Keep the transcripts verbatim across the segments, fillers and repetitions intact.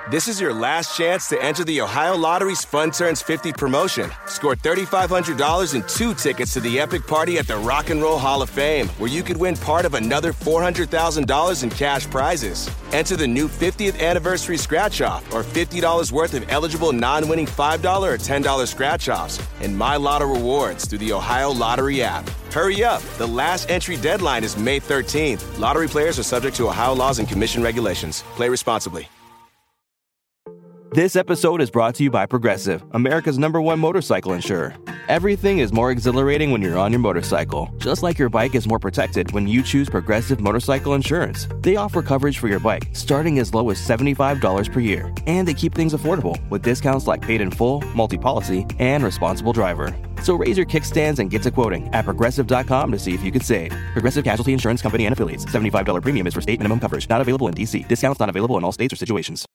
This is your last chance to enter the Ohio Lottery's Fun Turns fifty promotion. Score three thousand five hundred dollars and two tickets to the epic party at the Rock and Roll Hall of Fame, where you could win part of another four hundred thousand dollars in cash prizes. Enter the new fiftieth anniversary scratch-off or fifty dollars worth of eligible non-winning five dollars or ten dollars scratch-offs and My Lotto rewards through the Ohio Lottery app. Hurry up. The last entry deadline is May thirteenth. Lottery players are subject to Ohio laws and commission regulations. Play responsibly. This episode is brought to you by Progressive, America's number one motorcycle insurer. Everything is more exhilarating when you're on your motorcycle, just like your bike is more protected when you choose Progressive Motorcycle Insurance. They offer coverage for your bike starting as low as seventy-five dollars per year, and they keep things affordable with discounts like paid in full, multi-policy, and responsible driver. So raise your kickstands and get to quoting at progressive dot com to see if you could save. Progressive Casualty Insurance Company and Affiliates. seventy-five dollars premium is for state minimum coverage. Not available in D C. Discounts not available in all states or situations.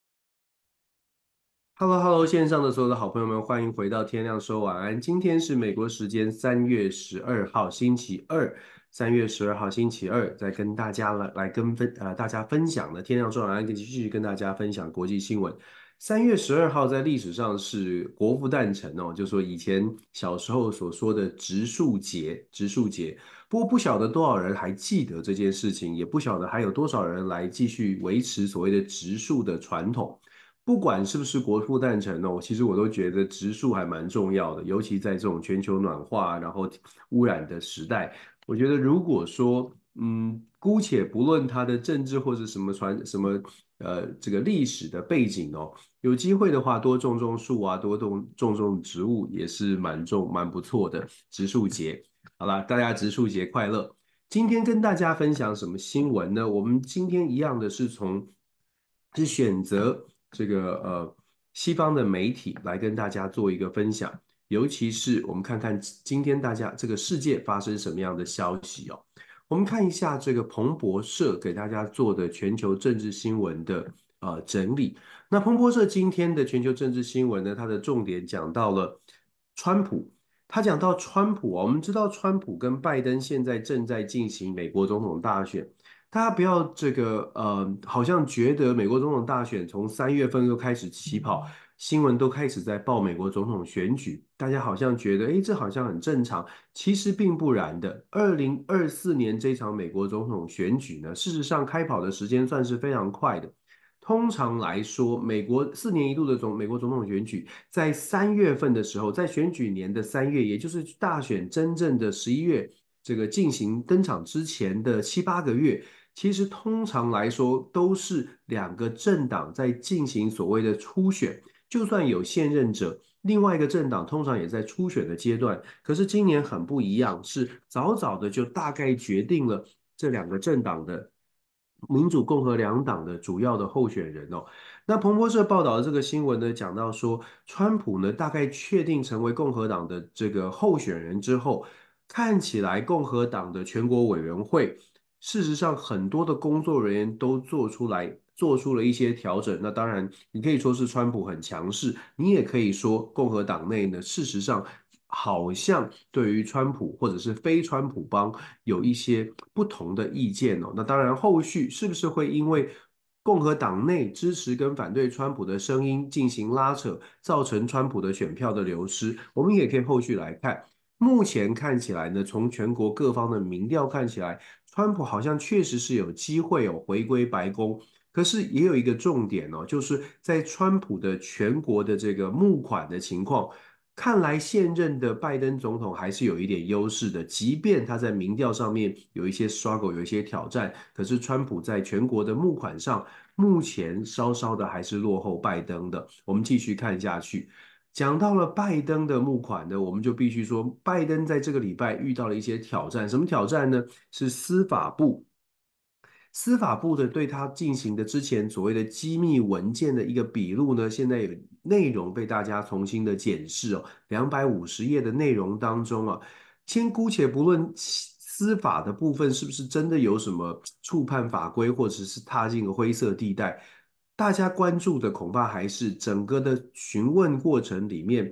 Hello Hello， 线上的所有的好朋友们，欢迎回到天亮说晚安。今天是美国时间三月十二号星期二，三月十二号星期二，在跟大家来来跟分呃大家分享的天亮说晚安，继续跟大家分享国际新闻。三月十二号在历史上是国父诞辰哦，就说以前小时候所说的植树节，植树节。不过不晓得多少人还记得这件事情，也不晓得还有多少人来继续维持所谓的植树的传统。不管是不是国父诞辰哦，其实我都觉得植树还蛮重要的，尤其在这种全球暖化然后污染的时代，我觉得如果说嗯，姑且不论它的政治或者什么传什么呃这个历史的背景哦，有机会的话多种种树啊，多种种种植物也是蛮重蛮不错的。植树节，好啦，大家植树节快乐！今天跟大家分享什么新闻呢？我们今天一样的是从是选择这个呃西方的媒体来跟大家做一个分享，尤其是我们看看今天大家这个世界发生什么样的消息哦。我们看一下这个彭博社给大家做的全球政治新闻的呃整理。那彭博社今天的全球政治新闻呢，它的重点讲到了川普。他讲到川普哦，我们知道川普跟拜登现在正在进行美国总统大选。大家不要这个呃，好像觉得美国总统大选从三月份就开始起跑，新闻都开始在报美国总统选举，大家好像觉得，诶，这好像很正常，其实并不然的。二零二四年这场美国总统选举呢，事实上开跑的时间算是非常快的。通常来说，美国四年一度的总美国总统选举，在三月份的时候，在选举年的三月，也就是大选真正的十一月这个进行登场之前的七八个月。其实通常来说都是两个政党在进行所谓的初选，就算有现任者，另外一个政党通常也在初选的阶段。可是今年很不一样，是早早的就大概决定了这两个政党的民主共和两党的主要的候选人哦。那彭博社报道的这个新闻呢，讲到说，川普呢大概确定成为共和党的这个候选人之后，看起来共和党的全国委员会。事实上，很多的工作人员都做出来，做出了一些调整。那当然，你可以说是川普很强势，你也可以说共和党内呢，事实上好像对于川普或者是非川普帮有一些不同的意见哦。那当然，后续是不是会因为共和党内支持跟反对川普的声音进行拉扯，造成川普的选票的流失？我们也可以后续来看。目前看起来呢，从全国各方的民调看起来，川普好像确实是有机会哦回归白宫。可是也有一个重点哦，就是在川普的全国的这个募款的情况，看来现任的拜登总统还是有一点优势的。即便他在民调上面有一些 struggle， 有一些挑战，可是川普在全国的募款上，目前稍稍的还是落后拜登的。我们继续看下去。讲到了拜登的募款呢，我们就必须说，拜登在这个礼拜遇到了一些挑战。什么挑战呢？是司法部，司法部的对他进行的之前所谓的机密文件的一个笔录呢，现在有内容被大家重新的检视哦，两百五十页的内容当中啊，先姑且不论司法的部分是不是真的有什么触犯法规，或者是踏进了灰色地带。 大家关注的恐怕还是整个的询问过程里面，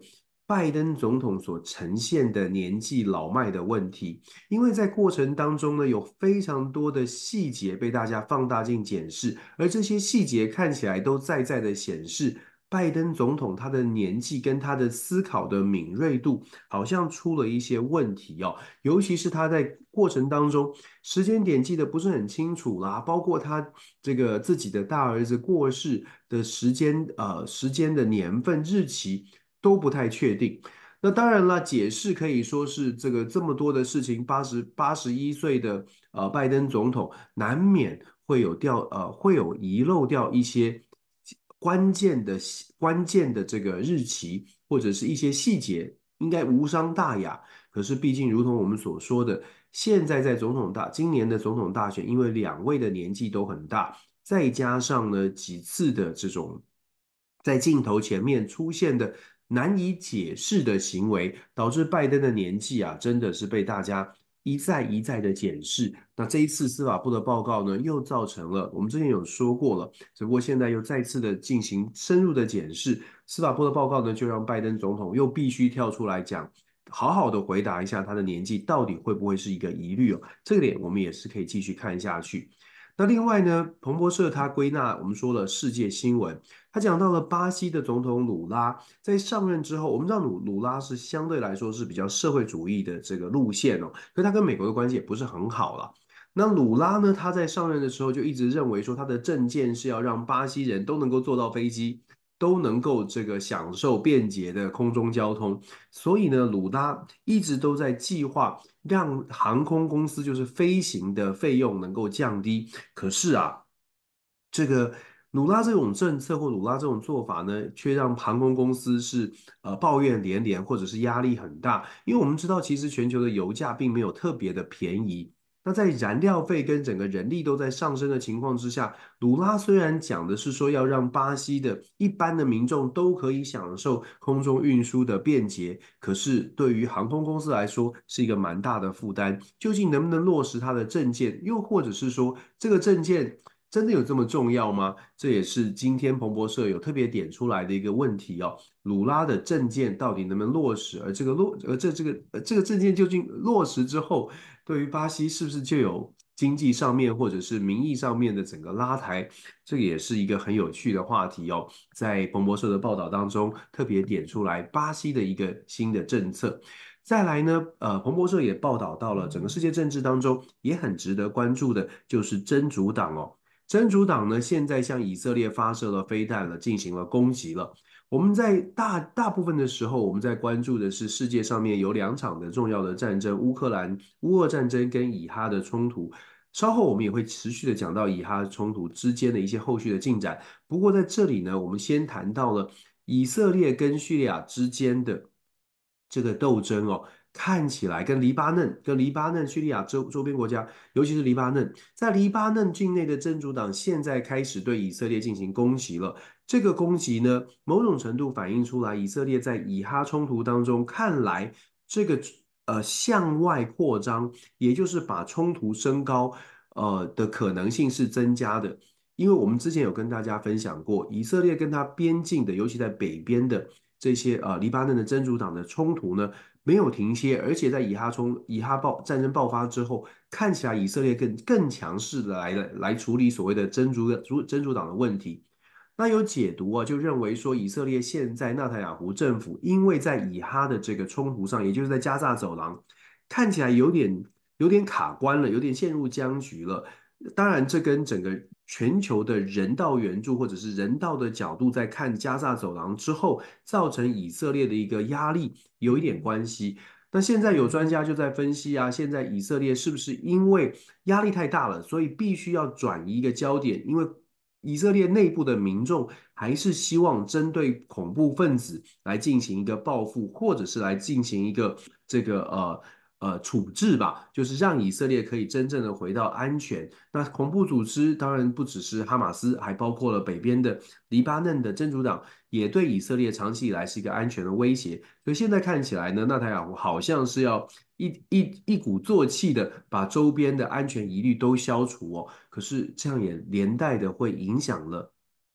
拜登总统所呈现的年纪老迈的问题，因为在过程当中呢，有非常多的细节被大家放大镜检视，而这些细节看起来都在在的显示，拜登总统他的年纪跟他的思考的敏锐度好像出了一些问题哦，尤其是他在过程当中时间点记得不是很清楚啦，包括他这个自己的大儿子过世的时间，呃，时间的年份日期都不太确定。那当然了，解释可以说是这个这么多的事情，八十八十一岁的呃拜登总统难免会有掉呃会有遗漏掉一些关键的关键的这个日期或者是一些细节，应该无伤大雅。可是毕竟如同我们所说的，现在在总统大今年的总统大选，因为两位的年纪都很大，再加上呢几次的这种在镜头前面出现的难以解释的行为，导致拜登的年纪啊真的是被大家一再一再的检视。那这一次司法部的报告呢，又造成了我们之前有说过了，只不过现在又再次的进行深入的检视。司法部的报告呢，就让拜登总统又必须跳出来讲。好好的回答一下他的年纪到底会不会是一个疑虑哦，这个点我们也是可以继续看下去。那另外呢，彭博社他归纳我们说了世界新闻，他讲到了巴西的总统鲁拉在上任之后，我们知道鲁鲁拉是相对来说是比较社会主义的这个路线哦，可他跟美国的关系也不是很好了。那鲁拉呢，他在上任的时候就一直认为说他的政见是要让巴西人都能够坐到飞机，都能够这个享受便捷的空中交通，所以呢，鲁拉一直都在计划让航空公司就是飞行的费用能够降低。可是啊，这个鲁拉这种政策或鲁拉这种做法呢，却让航空公司是呃抱怨连连，或者是压力很大。因为我们知道，其实全球的油价并没有特别的便宜。那在燃料费跟整个人力都在上升的情况之下，鲁拉虽然讲的是说要让巴西的一般的民众都可以享受空中运输的便捷，可是对于航空公司来说是一个蛮大的负担。究竟能不能落实它的政见，又或者是说这个政见真的有这么重要吗？这也是今天彭博社有特别点出来的一个问题哦。鲁拉的政见到底能不能落实？而这个落，而这这个呃这个政见究竟落实之后，对于巴西是不是就有经济上面或者是名义上面的整个拉抬？这个也是一个很有趣的话题哦。在彭博社的报道当中，特别点出来巴西的一个新的政策。再来呢，呃，彭博社也报道到了整个世界政治当中也很值得关注的，就是真主党哦。真主党呢，现在向以色列发射了飞弹了，进行了攻击了。我们在大大部分的时候，我们在关注的是世界上面有两场的重要的战争，乌克兰乌俄战争跟以哈的冲突。稍后我们也会持续的讲到以哈冲突之间的一些后续的进展。不过在这里呢，我们先谈到了以色列跟叙利亚之间的这个斗争哦，看起来跟黎巴嫩、跟黎巴嫩、叙利亚周周边国家，尤其是黎巴嫩，在黎巴嫩境内的真主党现在开始对以色列进行攻击了。这个攻击呢，某种程度反映出来，以色列在以哈冲突当中，看来这个呃向外扩张，也就是把冲突升高，呃的可能性是增加的。因为我们之前有跟大家分享过，以色列跟它边境的，尤其在北边的这些呃黎巴嫩的真主党的冲突呢，没有停歇，而且在以哈冲以哈爆战争爆发之后，看起来以色列更更强势的来来处理所谓的真主的真主党的问题。那有解读啊，就认为说以色列现在纳坦雅胡政府，因为在以哈的这个冲突上，也就是在加萨走廊，看起来有点有点卡关了，有点陷入僵局了。当然，这跟整个全球的人道援助或者是人道的角度，在看加萨走廊之后，造成以色列的一个压力有一点关系。那现在有专家就在分析啊，现在以色列是不是因为压力太大了，所以必须要转移一个焦点？因为以色列内部的民众还是希望针对恐怖分子来进行一个报复，或者是来进行一个这个呃呃处置吧，就是让以色列可以真正的回到安全。那恐怖组织当然不只是哈马斯，还包括了北边的黎巴嫩的真主党，也对以色列长期以来是一个安全的威胁。所以现在看起来呢，纳坦雅胡好像是要一一一鼓作气的把周边的安全疑虑都消除哦。可是这样也连带的会影响了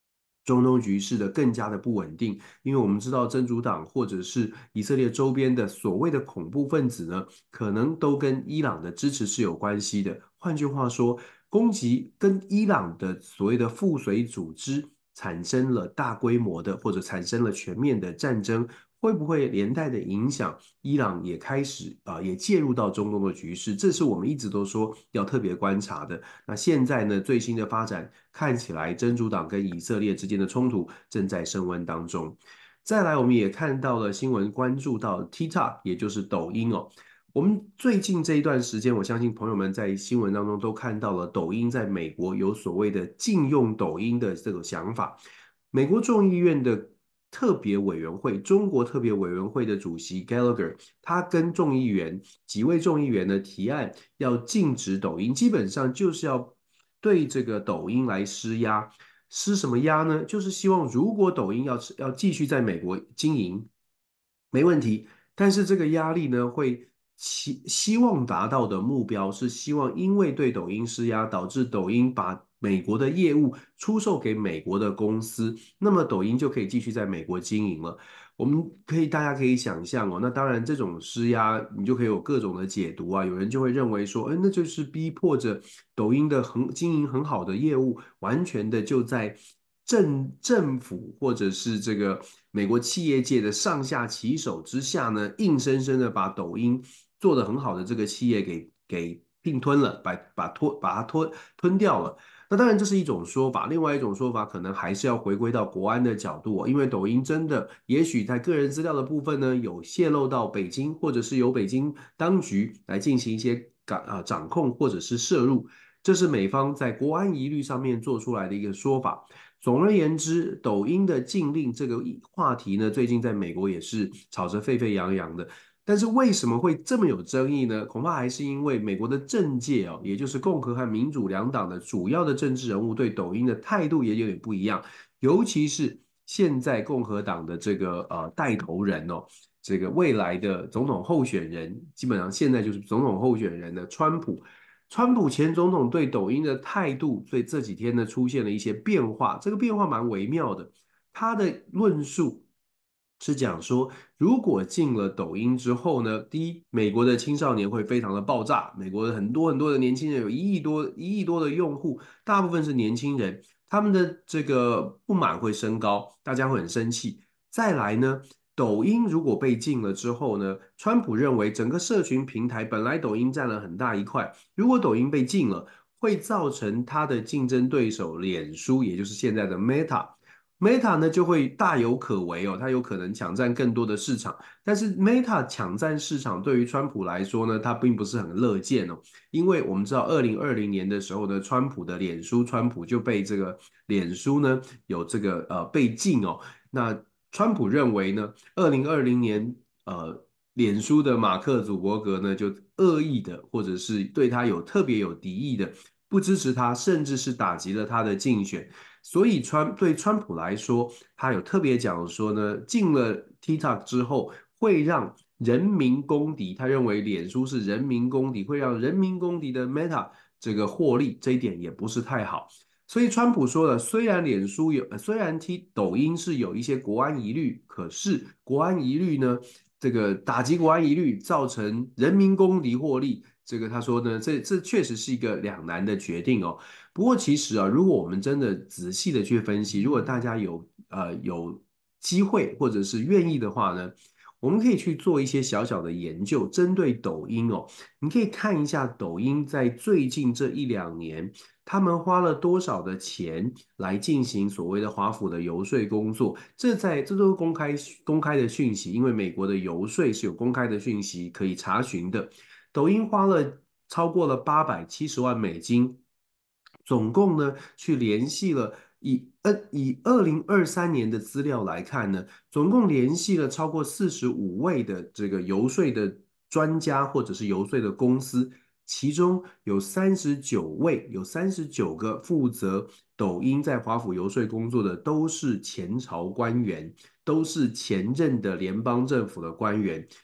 中东局势的更加的不稳定，因为我们知道真主党或者是以色列周边的所谓的恐怖分子呢，可能都跟伊朗的支持是有关系的。换句话说，攻击跟伊朗的所谓的附随组织产生了大规模的或者产生了全面的战争，会不会连带的影响伊朗也开始啊、呃、也介入到中东的局势？这是我们一直都说要特别观察的。那现在呢，最新的发展看起来，真主党跟以色列之间的冲突正在升温当中。再来，我们也看到了新闻，关注到 TikTok， 也就是抖音哦。我们最近这一段时间，我相信朋友们在新闻当中都看到了，抖音在美国有所谓的禁用抖音的这种想法。美国众议院的特别委员会，中国特别委员会的主席 Gallagher，他跟众议员几位众议员呢提案要禁止抖音，基本上就是要对这个抖音来施压。施什么压呢？就是希望如果抖音要要继续在美国经营，没问题。但是这个压力呢，会希希望达到的目标是希望因为对抖音施压，导致抖音把美国的业务出售给美国的公司，那么抖音就可以继续在美国经营了。我们可以，大家可以想象哦，那当然这种施压，你就可以有各种的解读啊。有人就会认为说，哎，那就是逼迫着抖音的很经营很好的业务，完全的就在政政府或者是这个美国企业界的上下其手之下呢，硬生生的把抖音做得很好的这个企业给给并吞了，把把吞把它吞吞掉了。那当然这是一种说法，另外一种说法可能还是要回归到国安的角度哦，因为抖音真的也许在个人资料的部分呢有泄露到北京，或者是由北京当局来进行一些掌啊掌控或者是摄入，这是美方在国安疑虑上面做出来的一个说法。总而言之，抖音的禁令这个话题呢，最近在美国也是吵得沸沸扬扬的。但是为什么会这么有争议呢？恐怕还是因为美国的政界哦，也就是共和和民主两党的主要的政治人物对抖音的态度也有点不一样，尤其是现在共和党的这个呃带头人哦，这个未来的总统候选人，基本上现在就是总统候选人的川普。川普前总统对抖音的态度，所以这几天呢出现了一些变化，这个变化蛮微妙的。他的论述是讲说，如果进了抖音之后呢，第一，美国的青少年会非常的爆炸，美国很多很多的年轻人有一亿多一亿多的用户，大部分是年轻人，他们的这个不满会升高，大家会很生气。再来呢，抖音如果被禁了之后呢，川普认为整个社群平台本来抖音占了很大一块，如果抖音被禁了，会造成他的竞争对手脸书，也就是现在的 Meta。Meta 呢就会大有可为哦，它有可能抢占更多的市场。但是 Meta 抢占市场对于川普来说呢，他并不是很乐见哦，因为我们知道二零二零年的时候呢，川普的脸书，川普就被这个脸书呢有这个呃被禁哦。那川普认为呢，二零二零年呃脸书的马克·祖伯格呢就恶意的，或者是对他有特别有敌意的，不支持他，甚至是打击了他的竞选。所以川对川普来说，他有特别讲说呢，进了 TikTok 之后，会让人民公敌，他认为脸书是人民公敌，会让人民公敌的 Meta 这个获利，这一点也不是太好。所以川普说了，虽然脸书有，虽然 T 抖音是有一些国安疑虑，可是国安疑虑呢，这个打击国安疑虑，造成人民公敌获利，这个他说呢，这这确实是一个两难的决定哦。不过其实啊，如果我们真的仔细的去分析，如果大家有呃有机会或者是愿意的话呢，我们可以去做一些小小的研究，针对抖音哦，你可以看一下抖音在最近这一两年，他们花了多少的钱来进行所谓的华府的游说工作，这在这都是公开公开的讯息，因为美国的游说是有公开的讯息可以查询的。抖音花了超过了八百七十万美金。总共呢去联系了以呃以二零二三年的资料来看呢，总共联系了超过四十五位的这个游说的专家或者是游说的公司，其中有三十九位，有三十九个负责抖音在华府游说工作的都是前朝官员，都是前任的联邦政府的官员。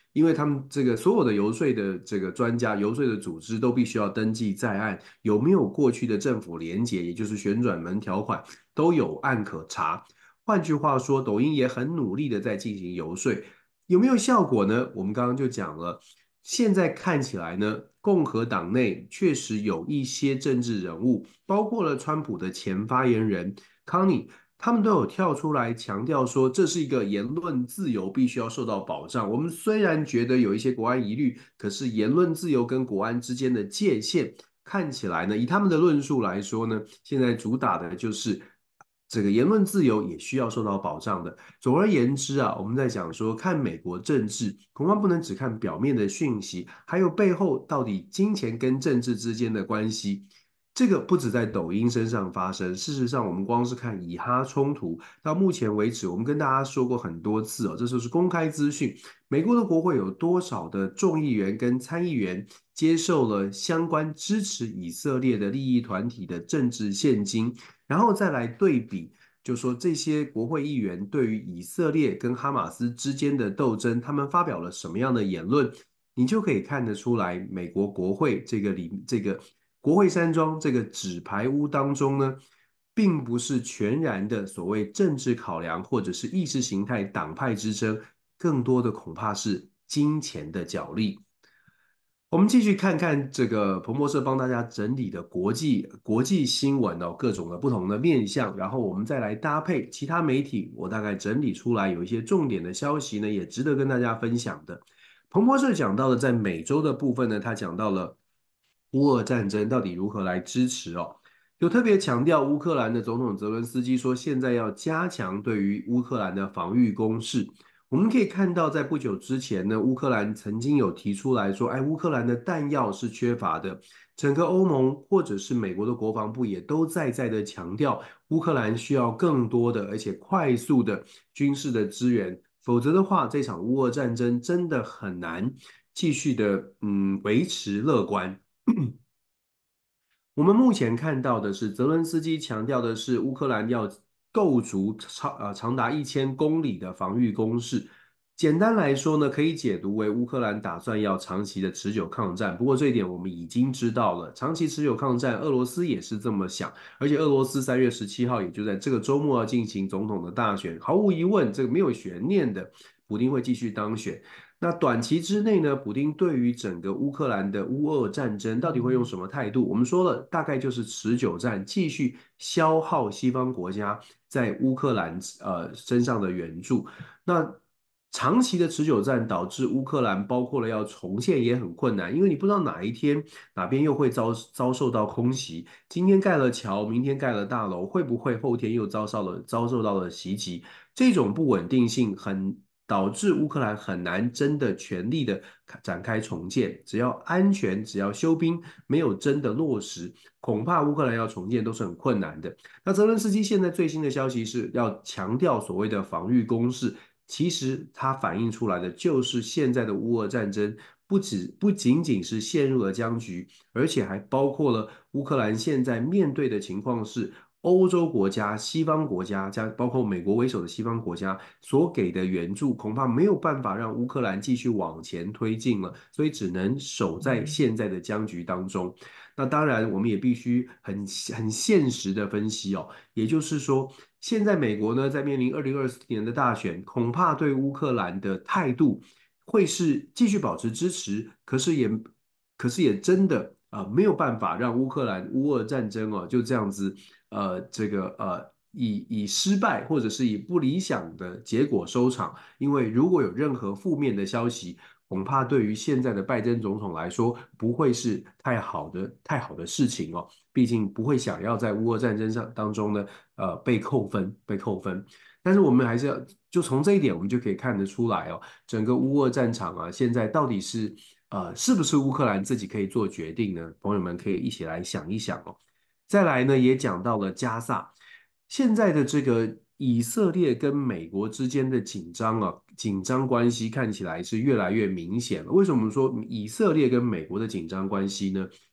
因为他们这个所有的游说的这个专家、游说的组织都必须要登记在案，有没有过去的政府连结，也就是旋转门条款，都有案可查。换句话说，抖音也很努力的在进行游说，有没有效果呢？我们刚刚就讲了，现在看起来呢，共和党内确实有一些政治人物，包括了川普的前发言人康尼。他们都有跳出来强调说，这是一个言论自由必须要受到保障。我们虽然觉得有一些国安疑虑，可是言论自由跟国安之间的界限，看起来呢，以他们的论述来说呢，现在主打的就是这个言论自由也需要受到保障的。总而言之啊，我们在讲说，看美国政治，恐怕不能只看表面的讯息，还有背后到底金钱跟政治之间的关系。这个不止在抖音身上发生，事实上，我们光是看以哈冲突，到目前为止，我们跟大家说过很多次哦，这就是公开资讯。美国的国会有多少的众议员跟参议员接受了相关支持以色列的利益团体的政治现金，然后再来对比，就说这些国会议员对于以色列跟哈马斯之间的斗争，他们发表了什么样的言论，你就可以看得出来，美国国会这个里这个国会山庄这个纸牌屋当中呢，并不是全然的所谓政治考量或者是意识形态党派之争，更多的恐怕是金钱的角力。我们继续看看这个彭博社帮大家整理的国际国际新闻哦，各种的不同的面向，然后我们再来搭配其他媒体，我大概整理出来有一些重点的消息呢，也值得跟大家分享的。彭博社讲到的在美洲的部分呢，他讲到了乌俄战争到底如何来支持哦，有特别强调乌克兰的总统泽伦斯基说，现在要加强对于乌克兰的防御攻势。我们可以看到，在不久之前呢，乌克兰曾经有提出来说，哎，乌克兰的弹药是缺乏的。整个欧盟或者是美国的国防部也都在在的强调，乌克兰需要更多的而且快速的军事的支援，否则的话，这场乌俄战争真的很难继续的嗯维持乐观。我们目前看到的是，泽伦斯基强调的是乌克兰要构筑长呃长达一千公里的防御工事。简单来说呢，可以解读为乌克兰打算要长期的持久抗战。不过这一点我们已经知道了，长期持久抗战，俄罗斯也是这么想。而且俄罗斯三月十七号，也就在这个周末要进行总统的大选，毫无疑问，这个没有悬念的，普丁会继续当选。那短期之内呢，普丁对于整个乌克兰的乌俄战争到底会用什么态度？我们说了，大概就是持久战，继续消耗西方国家在乌克兰呃身上的援助。那长期的持久战导致乌克兰包括了要重建也很困难，因为你不知道哪一天哪边又会遭遭受到空袭。今天盖了桥，明天盖了大楼，会不会后天又遭受了遭受到了袭击？这种不稳定性很导致乌克兰很难真的全力的展开重建。只要安全，只要休兵，没有真的落实，恐怕乌克兰要重建都是很困难的。那泽伦斯基现在最新的消息是要强调所谓的防御攻势。其实它反映出来的就是现在的乌俄战争，不止不仅仅是陷入了僵局，而且还包括了乌克兰现在面对的情况是，欧洲国家、西方国家，加包括美国为首的西方国家所给的援助，恐怕没有办法让乌克兰继续往前推进了，所以只能守在现在的僵局当中。那当然，我们也必须很很现实的分析哦，也就是说，现在美国呢在面临二零二四年的大选，恐怕对乌克兰的态度会是继续保持支持，可是也可是也真的啊、呃、没有办法让乌克兰乌俄战争哦就这样子呃这个呃以以失败或者是以不理想的结果收场，因为如果有任何负面的消息，恐怕对于现在的拜登总统来说，不会是太好的太好的事情哦。毕竟不会想要在乌俄战争上当中呢，呃，被扣分，被扣分。但是我们还是要，就从这一点，我们就可以看得出来哦，整个乌俄战场啊，现在到底是呃，是不是乌克兰自己可以做决定呢？朋友们可以一起来想一想哦。再来呢，也讲到了加萨，现在的这个以色列跟美国之间的紧张啊，紧张关系看起来是越来越明显了。为什么说以色列跟美国的紧张关系呢？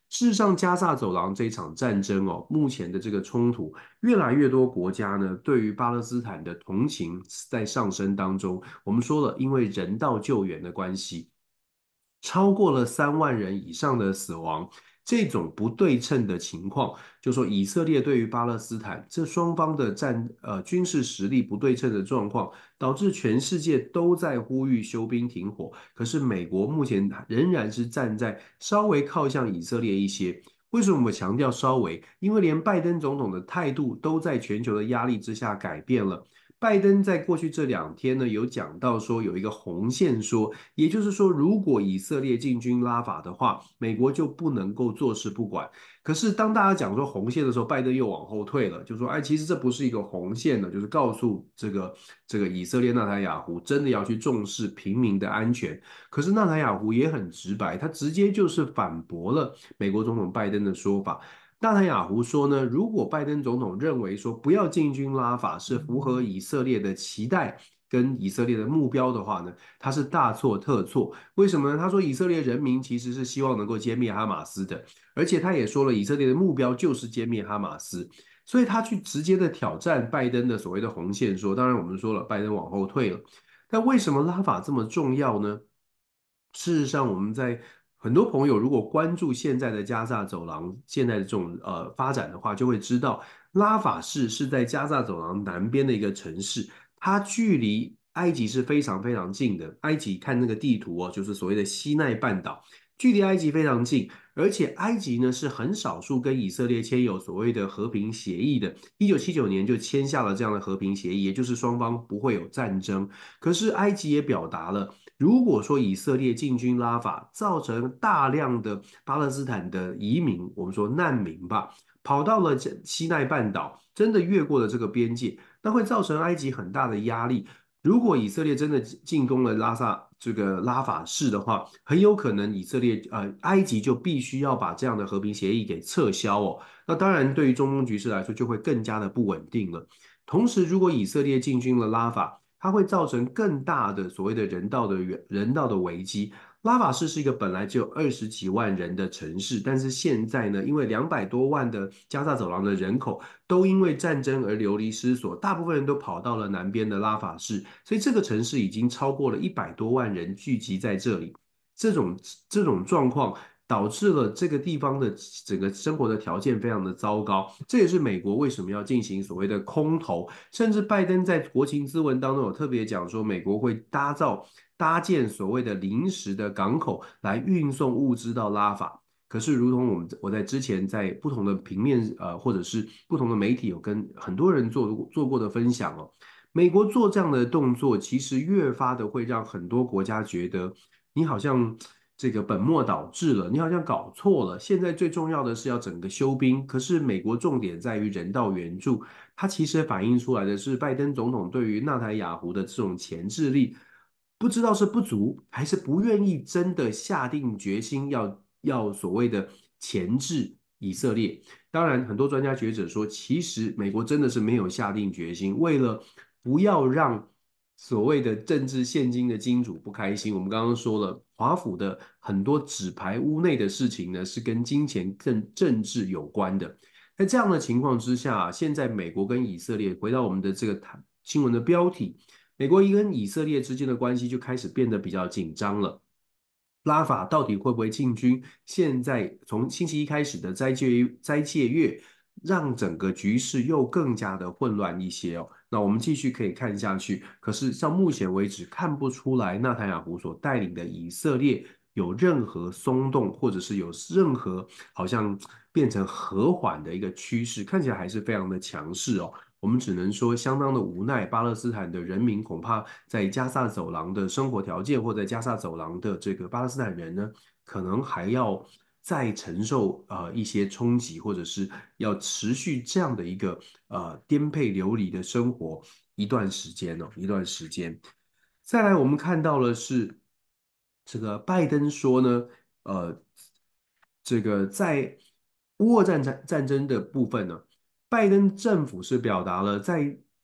事实上，加萨走廊这一场战争哦，目前的这个冲突，越来越多国家呢，对于巴勒斯坦的同情在上升当中。我们说了，因为人道救援的关系，超过了三万人以上的死亡，这种不对称的情况，就说以色列对于巴勒斯坦这双方的战呃军事实力不对称的状况，导致全世界都在呼吁休兵停火。可是美国目前仍然是站在稍微靠向以色列一些。为什么我强调稍微？因为连拜登总统的态度都在全球的压力之下改变了。拜登在过去这两天呢，有讲到说有一个红线说，也就是说，如果以色列进军拉法的话，美国就不能够坐视不管。可是当大家讲说红线的时候，拜登又往后退了，就说，哎，其实这不是一个红线的，就是告诉这个这个以色列纳坦雅胡真的要去重视平民的安全。可是纳坦雅胡也很直白，他直接就是反驳了美国总统拜登的说法。纳坦雅胡说呢，如果拜登总统认为说不要进军拉法是符合以色列的期待跟以色列的目标的话呢，他是大错特错。为什么呢？他说以色列人民其实是希望能够歼灭哈马斯的，而且他也说了以色列的目标就是歼灭哈马斯，所以他去直接的挑战拜登的所谓的红线说，当然我们说了，拜登往后退了。但为什么拉法这么重要呢？事实上，我们在很多朋友如果关注现在的加萨走廊现在的这种呃发展的话，就会知道拉法市是在加萨走廊南边的一个城市，它距离埃及是非常非常近的。埃及看那个地图哦，就是所谓的西奈半岛，距离埃及非常近，而且埃及呢是很少数跟以色列签有所谓的和平协议的。一九七九年就签下了这样的和平协议，也就是双方不会有战争。可是埃及也表达了。如果说以色列进军拉法，造成大量的巴勒斯坦的移民，我们说难民吧，跑到了西奈半岛，真的越过了这个边界，那会造成埃及很大的压力。如果以色列真的进攻了拉萨这个拉法市的话，很有可能以色列呃埃及就必须要把这样的和平协议给撤销哦。那当然，对于中东局势来说，就会更加的不稳定了。同时，如果以色列进军了拉法，它会造成更大的所谓的人道的人道的危机。拉法市是一个本来只有二十几万人的城市，但是现在呢，因为两百多万的加萨走廊的人口都因为战争而流离失所，大部分人都跑到了南边的拉法市，所以这个城市已经超过了一百多万人聚集在这里。这种这种状况导致了这个地方的整个生活的条件非常的糟糕，这也是美国为什么要进行所谓的空投，甚至拜登在国情咨文当中有特别讲说，美国会打造搭建所谓的临时的港口来运送物资到拉法。可是，如同我们我在之前在不同的平面呃，或者是不同的媒体有跟很多人做做过的分享哦，美国做这样的动作，其实越发的会让很多国家觉得你好像这个本末倒置了，你好像搞错了。现在最重要的是要整个休兵，可是美国重点在于人道援助，它其实反映出来的是拜登总统对于纳坦雅胡的这种钳制力，不知道是不足，还是不愿意真的下定决心要要所谓的钳制以色列。当然，很多专家学者说，其实美国真的是没有下定决心，为了不要让所谓的政治现金的金主不开心。我们刚刚说了，华府的很多纸牌屋内的事情呢，是跟金钱、跟政治有关的。在这样的情况之下，现在美国跟以色列，回到我们的这个新闻的标题，美国跟以色列之间的关系就开始变得比较紧张了。拉法到底会不会进军？现在从星期一开始的斋戒斋戒月，让整个局势又更加的混乱一些哦。那我们继续可以看下去，可是到目前为止看不出来纳坦雅胡所带领的以色列有任何松动，或者是有任何好像变成和缓的一个趋势，看起来还是非常的强势哦。我们只能说相当的无奈，巴勒斯坦的人民恐怕在加萨走廊的生活条件，或在加萨走廊的这个巴勒斯坦人呢，可能还要再承受呃一些冲击，或者是要持续这样的一个呃颠沛流离的生活一段时间哦，一段时间。再来，我们看到了是这个拜登说呢，呃，这个在乌俄战战战争的部分呢。拜登政府是表达了在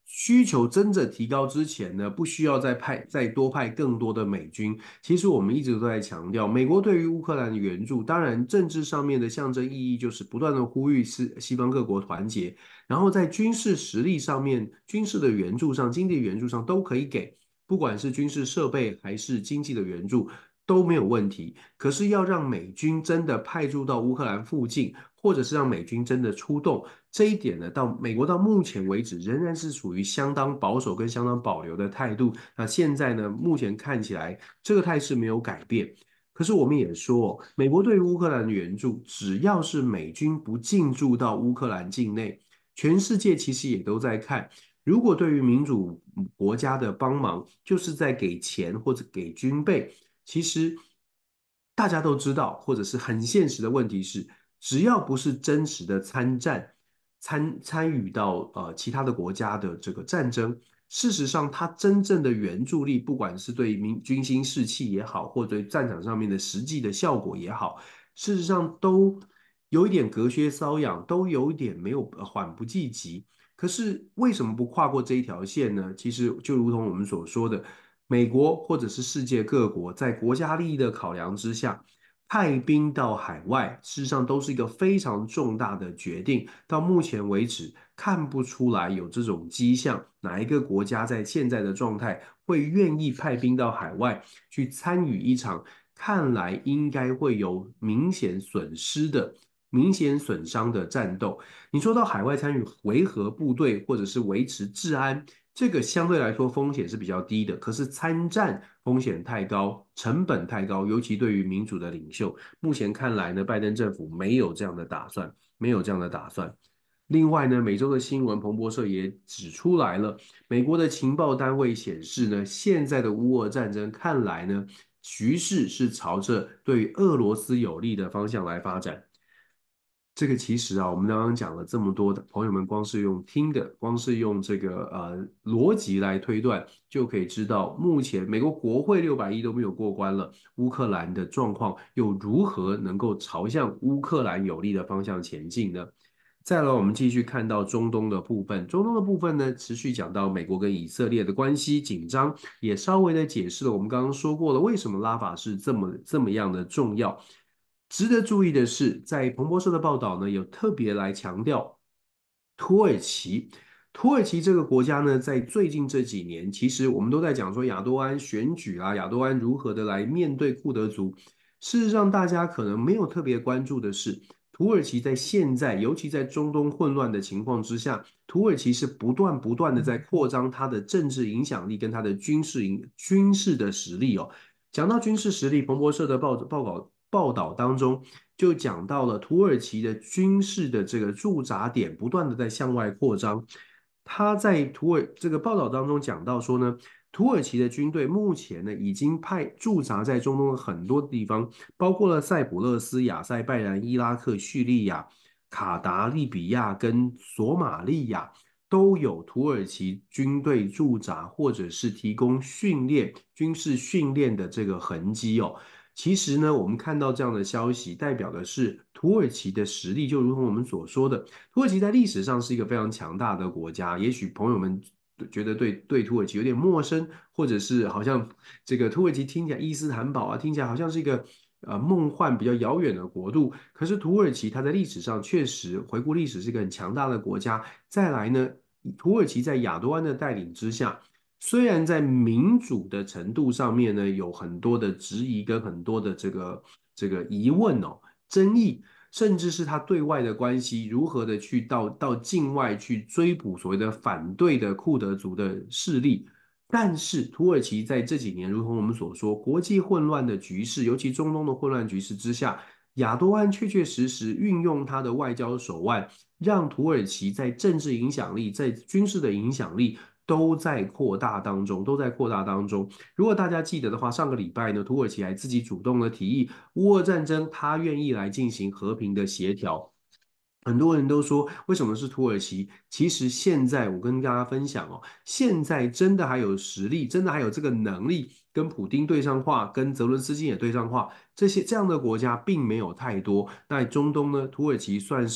需求真正提高之前呢，不需要再派再多派更多的美军。其实我们一直都在强调，美国对于乌克兰的援助，当然政治上面的象征意义就是不断的呼吁是西方各国团结，然后在军事实力上面、军事的援助上、经济援助上都可以给，不管是军事设备还是经济的援助都没有问题。可是要让美军真的派驻到乌克兰附近，或者是让美军真的出动，这一点呢，到美国到目前为止仍然是处于相当保守跟相当保留的态度。那现在呢，目前看起来这个态势没有改变。可是我们也说，美国对于乌克兰的援助，只要是美军不进驻到乌克兰境内，全世界其实也都在看。如果对于民主国家的帮忙，就是在给钱或者给军备，其实大家都知道，或者是很现实的问题是，只要不是真实的参战、参参与到呃其他的国家的这个战争，事实上它真正的援助力，不管是对民军心士气也好，或对战场上面的实际的效果也好，事实上都有一点隔靴搔痒，都有一点没有呃缓不济急。可是为什么不跨过这一条线呢？其实就如同我们所说的，美国或者是世界各国在国家利益的考量之下，派兵到海外，事实上都是一个非常重大的决定。到目前为止，看不出来有这种迹象，哪一个国家在现在的状态会愿意派兵到海外去参与一场看来应该会有明显损失的、明显损伤的战斗。你说到海外参与维和部队或者是维持治安，这个相对来说风险是比较低的，可是参战风险太高，成本太高，尤其对于民主的领袖，目前看来呢，拜登政府没有这样的打算，没有这样的打算。另外呢，美洲的新闻彭博社也指出来了，美国的情报单位显示呢，现在的乌俄战争看来呢，局势是朝着对俄罗斯有利的方向来发展。这个其实啊，我们刚刚讲了这么多的朋友们，光是用听的，光是用这个呃逻辑来推断，就可以知道，目前美国国会六百亿都没有过关了，乌克兰的状况又如何能够朝向乌克兰有利的方向前进呢？再来，我们继续看到中东的部分。中东的部分呢，持续讲到美国跟以色列的关系紧张，也稍微的解释了我们刚刚说过了，为什么拉法是这么这么样的重要。值得注意的是，在彭博社的报道呢，有特别来强调土耳其。土耳其这个国家呢，在最近这几年，其实我们都在讲说亚多安选举啊，亚多安如何的来面对库德族。事实上，大家可能没有特别关注的是，土耳其在现在，尤其在中东混乱的情况之下，土耳其是不断不断的在扩张它的政治影响力跟它的军事影军事的实力哦。讲到军事实力，彭博社的报报告报道当中就讲到了土耳其的军事的这个驻扎点不断的在向外扩张。他在土耳这个报道当中讲到说呢，土耳其的军队目前呢已经派驻扎在中东的很多地方，包括了塞浦路斯、亚塞拜然、伊拉克、叙利亚、卡达、利比亚跟索马利亚。都有土耳其军队驻扎或者是提供训练、军事训练的这个痕迹哦。其实呢，我们看到这样的消息，代表的是土耳其的实力，就如同我们所说的，土耳其在历史上是一个非常强大的国家。也许朋友们觉得对对土耳其有点陌生，或者是好像这个土耳其听起来伊斯坦堡啊，听起来好像是一个呃梦幻比较遥远的国度。可是土耳其它在历史上确实回顾历史是一个很强大的国家。再来呢，土耳其在亚多安的带领之下，虽然在民主的程度上面呢，有很多的质疑跟很多的这个这个疑问哦、争议，甚至是他对外的关系如何的去到到境外去追捕所谓的反对的库德族的势力。但是土耳其在这几年，如同我们所说，国际混乱的局势，尤其中东的混乱局势之下，亚多安确确实实运用他的外交手腕，让土耳其在政治影响力、在军事的影响力都在扩大当中，都在扩大当中。如果大家记得的话，上个礼拜呢，土耳其还自己主动的提议，乌俄战争他愿意来进行和平的协调。很多人都说，为什么是土耳其？其实现在我跟大家分享哦，现在真的还有实力，真的还有这个能力，跟普丁对上话，跟泽伦斯基也对上话。这些这样的国家并没有太多。那中东呢，土耳其算是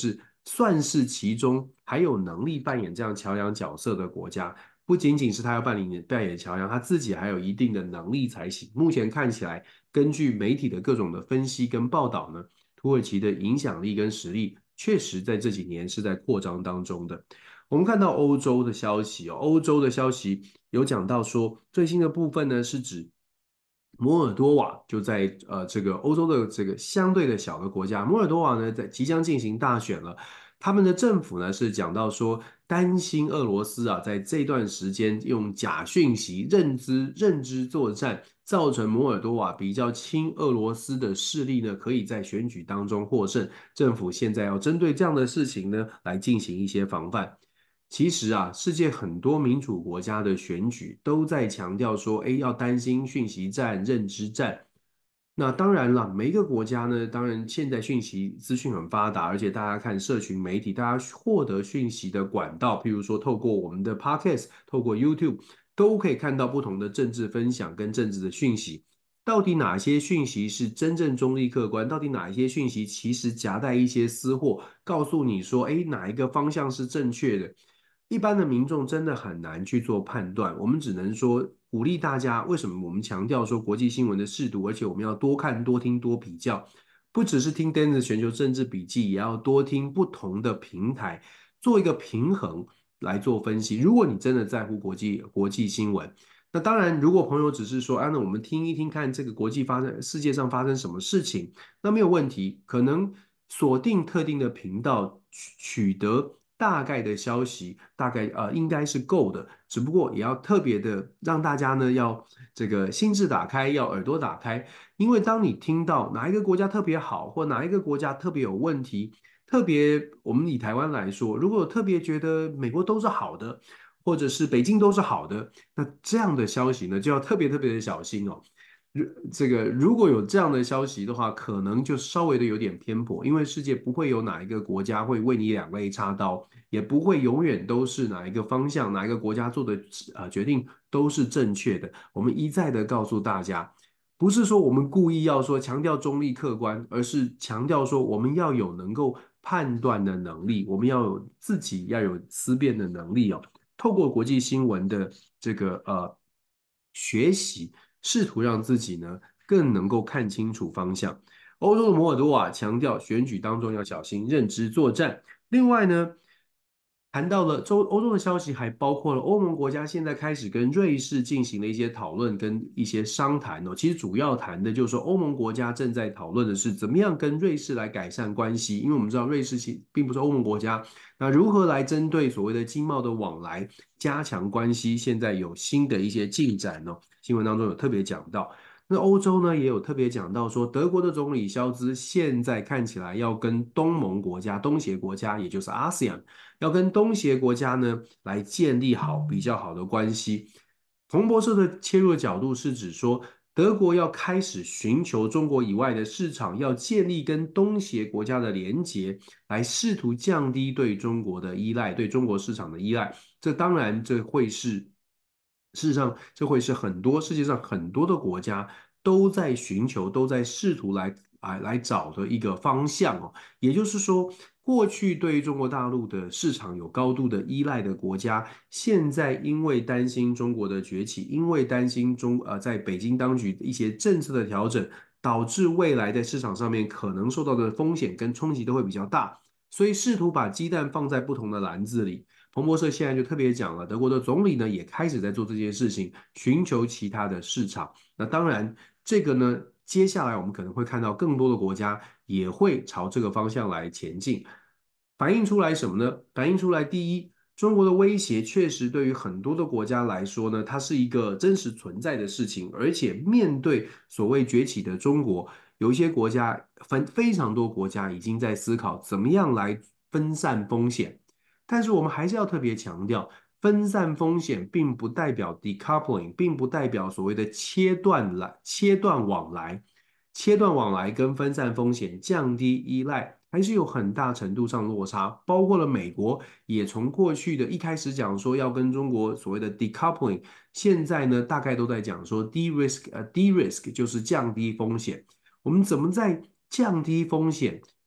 算是其中还有能力扮演这样桥梁角色的国家。不仅仅是他要扮演扮演桥梁，他自己还有一定的能力才行。目前看起来，根据媒体的各种的分析跟报道呢，土耳其的影响力跟实力确实在这几年是在扩张当中的。我们看到欧洲的消息哦，欧洲的消息有讲到说，最新的部分呢是指摩尔多瓦就在呃这个欧洲的这个相对的小的国家，摩尔多瓦呢在即将进行大选了。他们的政府呢是讲到说，担心俄罗斯啊在这段时间用假讯息、认知认知作战，造成摩尔多瓦比较亲俄罗斯的势力呢可以在选举当中获胜。政府现在要针对这样的事情呢来进行一些防范。其实啊，世界很多民主国家的选举都在强调说，哎，要担心讯息战、认知战。那当然了，每一个国家呢，当然现在讯息资讯很发达，而且大家看社群媒体，大家获得讯息的管道，譬如说透过我们的 Podcast，透过 YouTube，都可以看到不同的政治分享跟政治的讯息。到底哪些讯息是真正中立客观？到底哪一些讯息其实夹带一些私货，告诉你说，哎，哪一个方向是正确的？一般的民众真的很难去做判断，我们只能说鼓励大家。为什么我们强调说国际新闻的视读，而且我们要多看、多听、多比较，不只是听 Dan 的全球政治笔记，也要多听不同的平台，做一个平衡来做分析。如果你真的在乎国际国际新闻，那当然，如果朋友只是说，啊，那我们听一听看这个国际发生世界上发生什么事情，那没有问题，可能锁定特定的频道取得大概的消息，大概呃应该是够的。只不过也要特别的让大家呢要这个心智打开，要耳朵打开，因为当你听到哪一个国家特别好，或哪一个国家特别有问题，特别我们以台湾来说，如果特别觉得美国都是好的，或者是北京都是好的，那这样的消息呢就要特别特别的小心哦。这个如果有这样的消息的话，可能就稍微的有点偏颇，因为世界不会有哪一个国家会为你两肋插刀，也不会永远都是哪一个方向、哪一个国家做的呃决定都是正确的。我们一再的告诉大家，不是说我们故意要说强调中立客观，而是强调说我们要有能够判断的能力，我们要有自己要有思辨的能力哦。透过国际新闻的这个呃学习。试图让自己呢更能够看清楚方向。欧洲的摩尔多瓦强调选举当中要小心认知作战。另外呢，谈到了洲欧洲的消息，还包括了欧盟国家现在开始跟瑞士进行了一些讨论跟一些商谈哦。其实主要谈的就是说，欧盟国家正在讨论的是怎么样跟瑞士来改善关系，因为我们知道瑞士其并不是欧盟国家，那如何来针对所谓的经贸的往来加强关系，现在有新的一些进展哦。新闻当中有特别讲到。那欧洲呢也有特别讲到说，德国的总理肖兹现在看起来要跟东盟国家、东协国家，也就是 A S E A N，要跟东协国家呢来建立好比较好的关系。彭博社的切入的角度是指说，德国要开始寻求中国以外的市场，要建立跟东协国家的连结，来试图降低对中国的依赖，对中国市场的依赖。这当然这会是。事实上，这会是很多世界上很多的国家都在寻求、都在试图来啊来找的一个方向哦。也就是说，过去对于中国大陆的市场有高度的依赖的国家，现在因为担心中国的崛起，因为担心中呃在北京当局一些政策的调整，导致未来在市场上面可能受到的风险跟冲击都会比较大，所以试图把鸡蛋放在不同的篮子里。彭博社现在就特别讲了，德国的总理呢也开始在做这件事情，寻求其他的市场。那当然，这个呢，接下来我们可能会看到更多的国家也会朝这个方向来前进。反映出来什么呢？反映出来，第一，中国的威胁确实对于很多的国家来说呢，它是一个真实存在的事情，而且面对所谓崛起的中国，有一些国家分非常多国家已经在思考怎么样来分散风险。但是我们还是要特别强调，分散风险并不代表 decoupling，并不代表所谓的切断来切断往来，切断往来跟分散风险、降低依赖，还是有很大程度上落差。包括了美国，也从过去的一开始讲说要跟中国所谓的 decoupling，现在呢大概都在讲说 de-risk，呃 de-risk 就是降低风险。我们怎么在降低风险？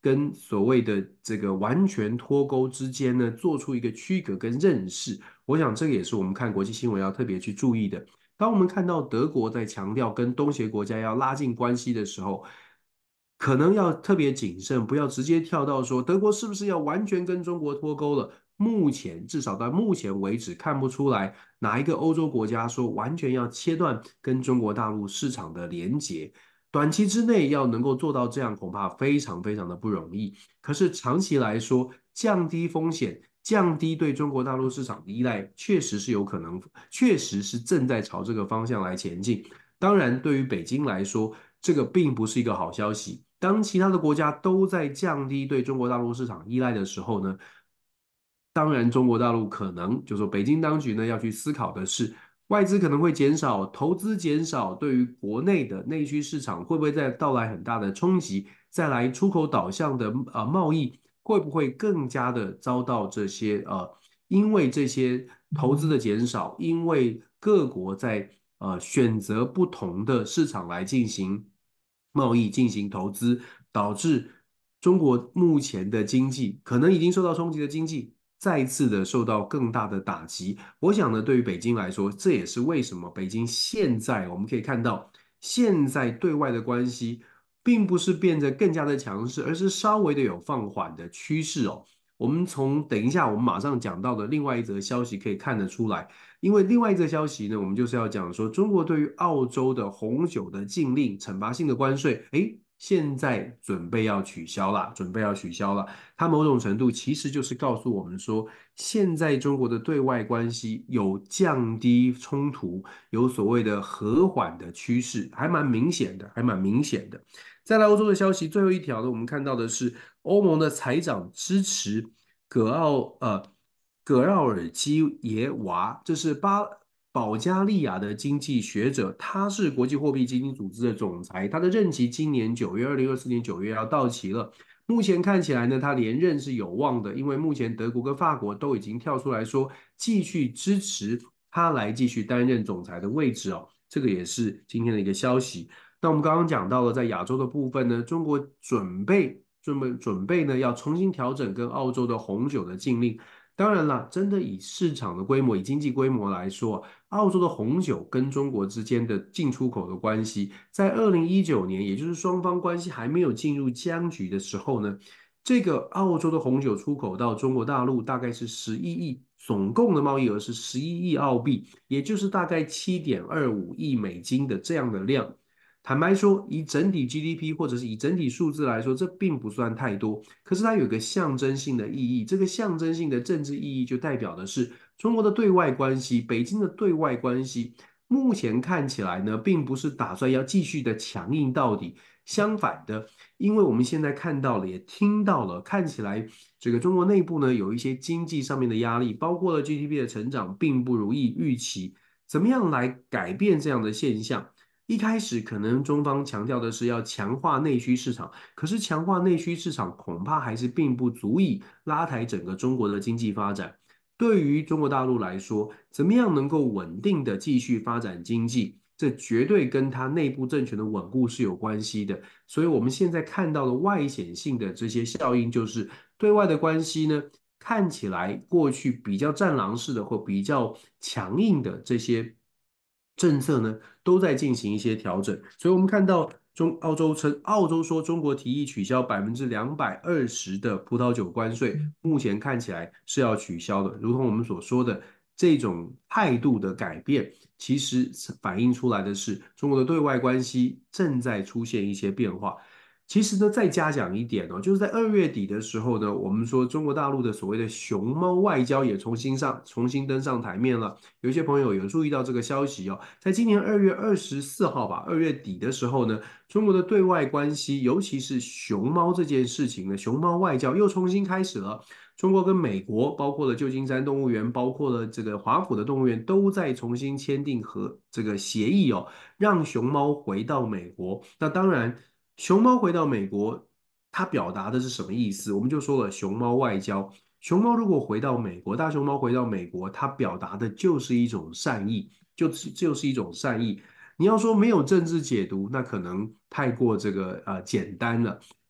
跟所谓的这个完全脱钩之间呢，做出一个区隔跟认识。我想这个也是我们看国际新闻要特别去注意的。当我们看到德国在强调跟东协国家要拉近关系的时候，可能要特别谨慎，不要直接跳到说德国是不是要完全跟中国脱钩了。目前至少到目前为止，看不出来哪一个欧洲国家说完全要切断跟中国大陆市场的连结。短期之内要能够做到这样，恐怕非常非常的不容易。可是长期来说，降低风险，降低对中国大陆市场的依赖，确实是有可能，确实是正在朝这个方向来前进。当然，对于北京来说，这个并不是一个好消息。当其他的国家都在降低对中国大陆市场依赖的时候呢，当然中国大陆可能就说北京当局呢要去思考的是，外资可能会减少，投资减少，对于国内的内需市场会不会再到来很大的冲击？再来出口导向的呃贸易会不会更加的遭到这些呃，因为这些投资的减少，因为各国在呃选择不同的市场来进行贸易、进行投资，导致中国目前的经济可能已经受到冲击的经济。再次的受到更大的打击。我想呢，对于北京来说，这也是为什么北京现在我们可以看到，现在对外的关系并不是变得更加的强势，而是稍微的有放缓的趋势哦。我们从等一下我们马上讲到的另外一则消息可以看得出来，因为另外一则消息呢，我们就是要讲说，中国对于澳洲的红酒的禁令、惩罚性的关税，诶，现在准备要取消了，准备要取消了。它某种程度其实就是告诉我们说，现在中国的对外关系有降低冲突，有所谓的和缓的趋势，还蛮明显的，还蛮明显的。再来欧洲的消息，最后一条呢，我们看到的是欧盟的财长支持葛奥呃葛奥尔基耶娃，这是巴保加利亚的经济学者，他是国际货币基金组织的总裁，他的任期今年九月，二零二四年九月要到期了。目前看起来呢，他连任是有望的，因为目前德国跟法国都已经跳出来说继续支持他来继续担任总裁的位置哦，这个也是今天的一个消息。那我们刚刚讲到了，在亚洲的部分呢，中国准备准备准备呢要重新调整跟澳洲的红酒的禁令。当然了，真的以市场的规模、以经济规模来说，澳洲的红酒跟中国之间的进出口的关系，在二零一九年，也就是双方关系还没有进入僵局的时候呢，这个澳洲的红酒出口到中国大陆大概是十一亿，总共的贸易额是十一亿澳币，也就是大概七点二五亿美金的这样的量。坦白说，以整体 G D P 或者是以整体数字来说，这并不算太多。可是它有一个象征性的意义，这个象征性的政治意义就代表的是中国的对外关系，北京的对外关系，目前看起来呢，并不是打算要继续的强硬到底。相反的，因为我们现在看到了，也听到了，看起来这个中国内部呢有一些经济上面的压力，包括了 G D P 的成长并不如意预期。怎么样来改变这样的现象？一开始可能中方强调的是要强化内需市场，可是强化内需市场恐怕还是并不足以拉抬整个中国的经济发展。对于中国大陆来说，怎么样能够稳定的继续发展经济，这绝对跟它内部政权的稳固是有关系的。所以我们现在看到的外显性的这些效应，就是对外的关系呢，看起来过去比较战狼式的或比较强硬的这些政策呢，都在进行一些调整。所以我们看到中澳洲称，澳洲说中国提议取消百分之两百二十的葡萄酒关税，目前看起来是要取消的。如同我们所说的，这种态度的改变，其实反映出来的是中国的对外关系正在出现一些变化。其实呢，再加讲一点哦，就是在二月底的时候呢，我们说中国大陆的所谓的熊猫外交也重新上重新登上台面了。有一些朋友有注意到这个消息哦，在今年二月二十四号吧，二月底的时候呢，中国的对外关系，尤其是熊猫这件事情呢，熊猫外交又重新开始了。中国跟美国，包括了旧金山动物园，包括了这个华府的动物园，都在重新签订和这个协议哦，让熊猫回到美国。那当然。熊猫回到美国，它表达的是什么意思？我们就说了，熊猫外交。熊猫如果回到美国，大熊猫回到美国，它表达的就是一种善意，就是就是一种善意。你要说没有政治解读，那可能太过这个呃简单了。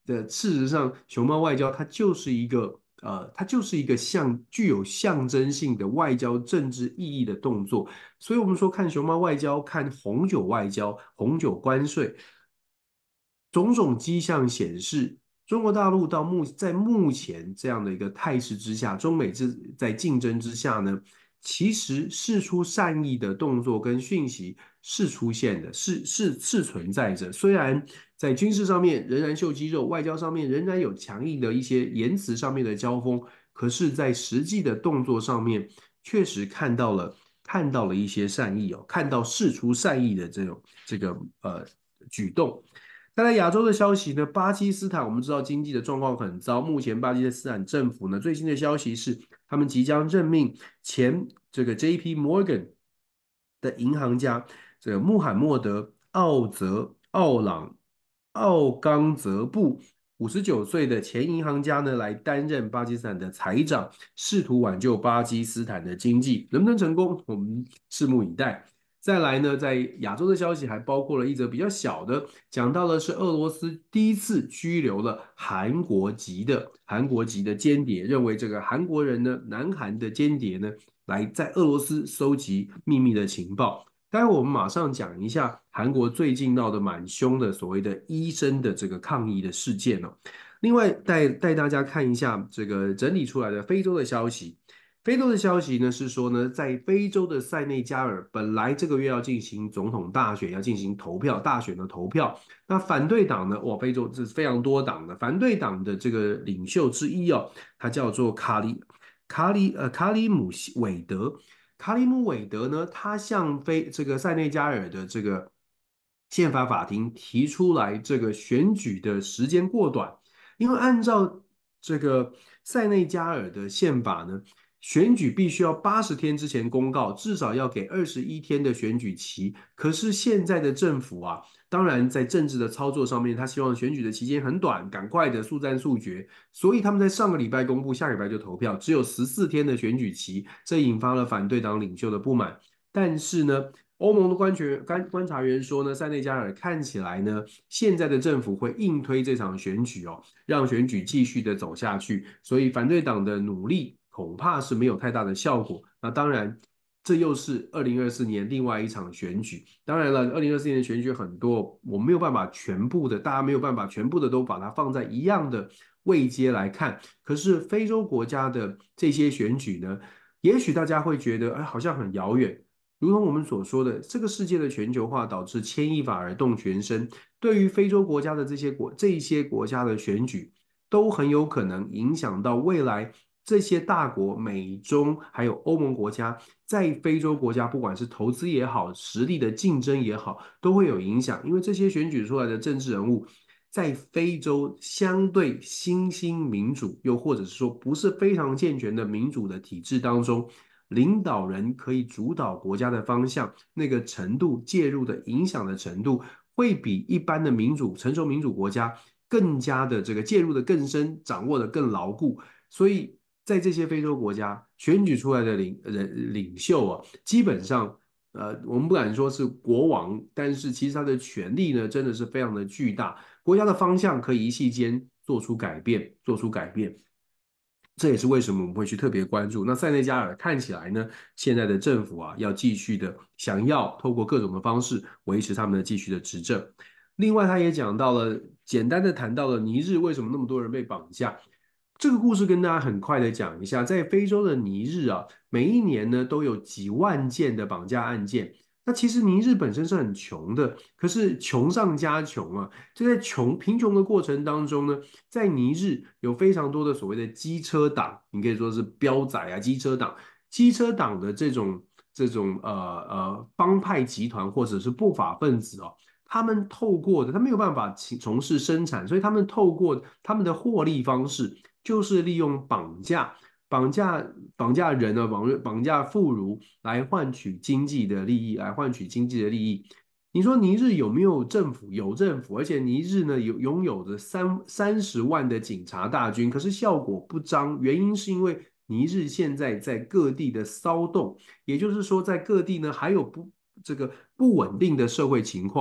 的事实上，熊猫外交它就是一个呃，它就是一个象具有象征性的外交政治意义的动作。所以，我们说看熊猫外交，看红酒外交、红酒关税，种种迹象显示，中国大陆到目在目前这样的一个态势之下，中美之在竞争之下呢，其实释出善意的动作跟讯息是出现的，是是是存在着。虽然在军事上面仍然秀肌肉，外交上面仍然有强硬的一些言辞上面的交锋，可是，在实际的动作上面，确实看到了看到了一些善意哦，看到释出善意的这种这个呃举动。再来亚洲的消息呢，巴基斯坦我们知道经济的状况很糟，目前巴基斯坦政府呢最新的消息是，他们即将任命前这个 J P Morgan 的银行家这个穆罕默德奥泽奥朗奥冈泽布五十九岁的前银行家呢来担任巴基斯坦的财长，试图挽救巴基斯坦的经济，能不能成功，我们拭目以待。再来呢，在亚洲的消息还包括了一则比较小的，讲到的是俄罗斯第一次拘留了韩国籍的韩国籍的间谍，认为这个韩国人呢，南韩的间谍呢，来在俄罗斯收集秘密的情报。待会我们马上讲一下韩国最近闹得蛮凶的所谓的医生的这个抗议的事件哦。另外带带大家看一下这个整理出来的非洲的消息。非洲的消息呢是说呢，在非洲的塞内加尔，本来这个月要进行总统大选，要进行投票，大选的投票。那反对党呢，哇，非洲这是非常多党的，反对党的这个领袖之一哦，他叫做卡里卡里呃卡里姆韦德。卡里姆韦德呢，他向非这个塞内加尔的这个宪法法庭提出来，这个选举的时间过短，因为按照这个塞内加尔的宪法呢。选举必须要八十天之前公告，至少要给二十一天的选举期。可是现在的政府啊，当然在政治的操作上面，他希望选举的期间很短，赶快的速战速决，所以他们在上个礼拜公布，下礼拜就投票，只有十四天的选举期，这引发了反对党领袖的不满。但是呢，欧盟的观权观观察员说呢，塞内加尔看起来呢，现在的政府会硬推这场选举哦，让选举继续的走下去，所以反对党的努力恐怕是没有太大的效果。那当然，这又是二零二四年另外一场选举。当然了，二零二四年的选举很多，我没有办法全部的，大家没有办法全部的都把它放在一样的位阶来看。可是非洲国家的这些选举呢，也许大家会觉得，哎，好像很遥远。如同我们所说的，这个世界的全球化导致牵一发而动全身，对于非洲国家的这些国这些国家的选举，都很有可能影响到未来这些大国，美中还有欧盟国家在非洲国家，不管是投资也好，实力的竞争也好，都会有影响。因为这些选举出来的政治人物，在非洲相对新兴民主，又或者是说不是非常健全的民主的体制当中。领导人可以主导国家的方向，那个程度介入的影响的程度，会比一般的民主成熟民主国家更加的这个介入的更深，掌握的更牢固。所以在这些非洲国家选举出来的领人领袖啊，基本上呃，我们不敢说是国王，但是其实他的权力呢，真的是非常的巨大，国家的方向可以一夕间做出改变，做出改变。这也是为什么我们会去特别关注。那塞内加尔看起来呢，现在的政府啊，要继续的想要透过各种的方式维持他们的继续的执政。另外，他也讲到了，简单的谈到了尼日为什么那么多人被绑架。这个故事跟大家很快的讲一下，在非洲的尼日啊，每一年呢都有几万件的绑架案件。那其实尼日本身是很穷的，可是穷上加穷啊！就在穷贫穷的过程当中呢，在尼日有非常多的所谓的机车党，你可以说是标仔啊，机车党，机车党的这种这种呃呃帮派集团或者是不法分子哦，他们透过的，他没有办法从事生产，所以他们透过他们的获利方式，就是利用绑架。绑架绑架人呢，绑绑架妇孺来换取经济的利益，来换取经济的利益。你说尼日有没有政府？有政府，而且尼日呢有拥有着三三十万的警察大军，可是效果不彰，原因是因为尼日现在在各地的骚动，也就是说在各地呢还有不这个不稳定的社会情况。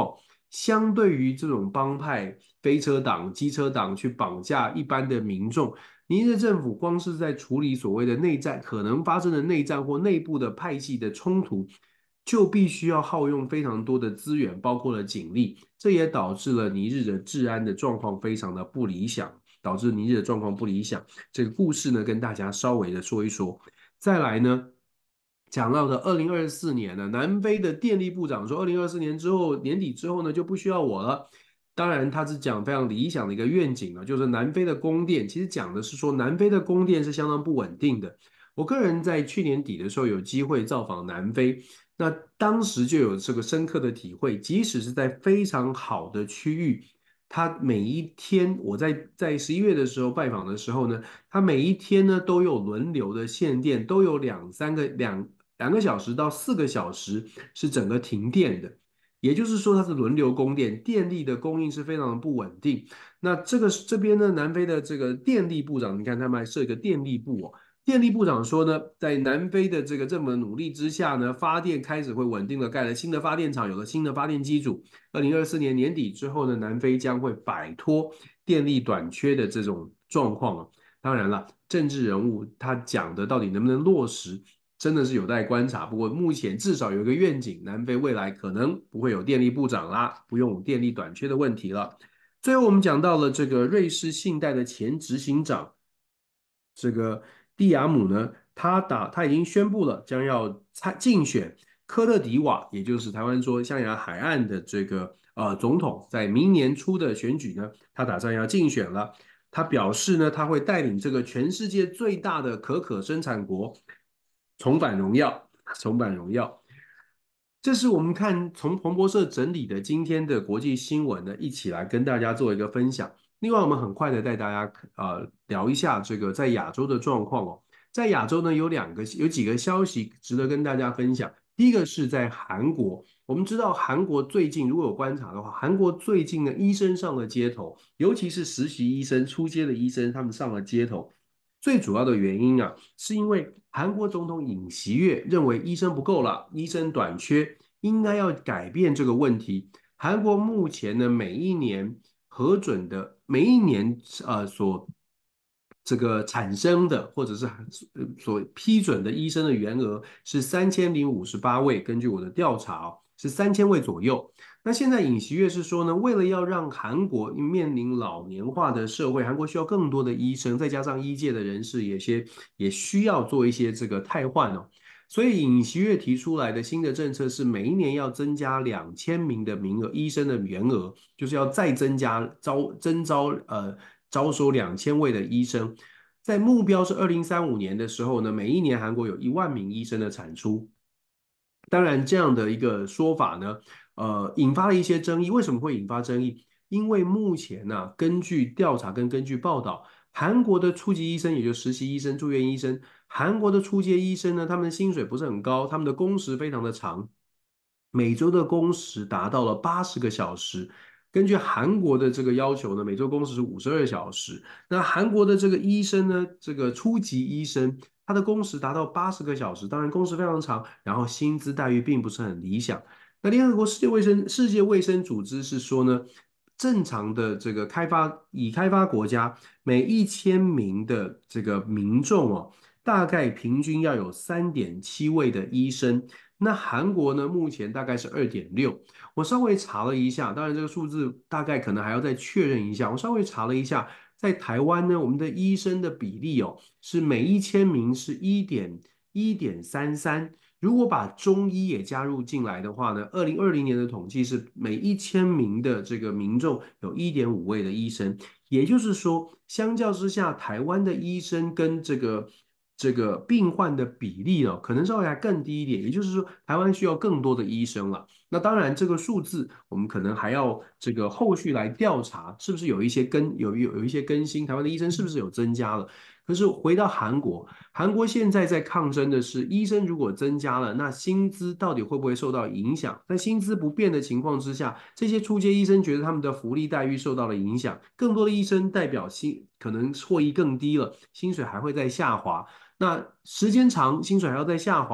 相对于这种帮派、飞车党、机车党去绑架一般的民众，尼日政府光是在处理所谓的内战可能发生的内战或内部的派系的冲突，就必须要耗用非常多的资源，包括了警力，这也导致了尼日的治安的状况非常的不理想，导致尼日的状况不理想。这个故事呢，跟大家稍微的说一说。再来呢，讲到的二零二四年呢，南非的电力部长说，二零二四年之后年底之后呢，就不需要我了。当然，他是讲非常理想的一个愿景啊，就是南非的供电，其实讲的是说南非的供电是相当不稳定的。我个人在去年底的时候有机会造访南非，那当时就有这个深刻的体会，即使是在非常好的区域，它每一天，我在在十一月的时候拜访的时候呢，它每一天呢都有轮流的限电，都有两三个两两个小时到四个小时是整个停电的。也就是说，它是轮流供电，电力的供应是非常的不稳定。那这个这边呢，南非的这个电力部长，你看他们还设一个电力部哦。电力部长说呢，在南非的这个这么努力之下呢，发电开始会稳定的盖了新的发电厂，有了新的发电机组。二零二四年年底之后呢，南非将会摆脱电力短缺的这种状况啊。当然了，政治人物他讲的到底能不能落实，真的是有待观察。不过目前至少有一个愿景，南非未来可能不会有电力部长啦，不用电力短缺的问题了。最后我们讲到了这个瑞士信贷的前执行长，这个蒂亚姆呢，他打他已经宣布了将要参竞选科特迪瓦，也就是台湾说象牙海岸的这个呃总统，在明年初的选举呢，他打算要竞选了。他表示呢，他会带领这个全世界最大的可可生产国重返荣耀，重返荣耀。这是我们看从彭博社整理的今天的国际新闻呢，一起来跟大家做一个分享。另外，我们很快的带大家呃聊一下这个在亚洲的状况哦。在亚洲呢，有两个有几个消息值得跟大家分享。第一个是在韩国，我们知道韩国最近如果有观察的话，韩国最近呢医生上了街头，尤其是实习医生、初阶的医生，他们上了街头。最主要的原因啊，是因为韩国总统尹锡悦认为医生不够了，医生短缺，应该要改变这个问题。韩国目前呢，每一年核准的，每一年呃所这个产生的或者是所批准的医生的员额是三千零五十八位，根据我的调查哦，是三千位左右。那现在尹锡悦是说呢，为了要让韩国面临老年化的社会，韩国需要更多的医生，再加上医界的人士也些也需要做一些这个汰换哦。所以尹锡悦提出来的新的政策是，每一年要增加两千名的名额，医生的员额，就是要再增加招征招呃招收两千位的医生。在目标是二零三五年的时候呢，每一年韩国有一万名医生的产出。当然，这样的一个说法呢，呃，引发了一些争议。为什么会引发争议？因为目前呢、啊，根据调查跟根据报道，韩国的初级医生，也就是实习医生、住院医生，韩国的初阶医生呢，他们的薪水不是很高，他们的工时非常的长，每周的工时达到了八十个小时。根据韩国的这个要求呢，每周工时是五十二小时。那韩国的这个医生呢，这个初级医生，他的工时达到八十个小时，当然工时非常长，然后薪资待遇并不是很理想。那联合国世界卫生世界卫生组织是说呢，正常的这个开发已开发国家每一千名的这个民众哦，大概平均要有三点七位的医生。那韩国呢，目前大概是二点六。我稍微查了一下，当然这个数字大概可能还要再确认一下。我稍微查了一下，在台湾呢，我们的医生的比例哦，是每一千名是一点一点三三。如果把中医也加入进来的话呢，二零二零年的统计是每一千名的这个民众有一点五位的医生。也就是说，相较之下，台湾的医生跟这个这个病患的比例哦，可能稍微还更低一点。也就是说，台湾需要更多的医生了。那当然，这个数字我们可能还要这个后续来调查，是不是有一些更有有有一些更新，台湾的医生是不是有增加了？可是回到韩国，韩国现在在抗争的是，医生如果增加了，那薪资到底会不会受到影响？在薪资不变的情况之下，这些初阶医生觉得他们的福利待遇受到了影响，更多的医生代表薪可能获益更低了，薪水还会再下滑。那时间长，薪水还要再下滑。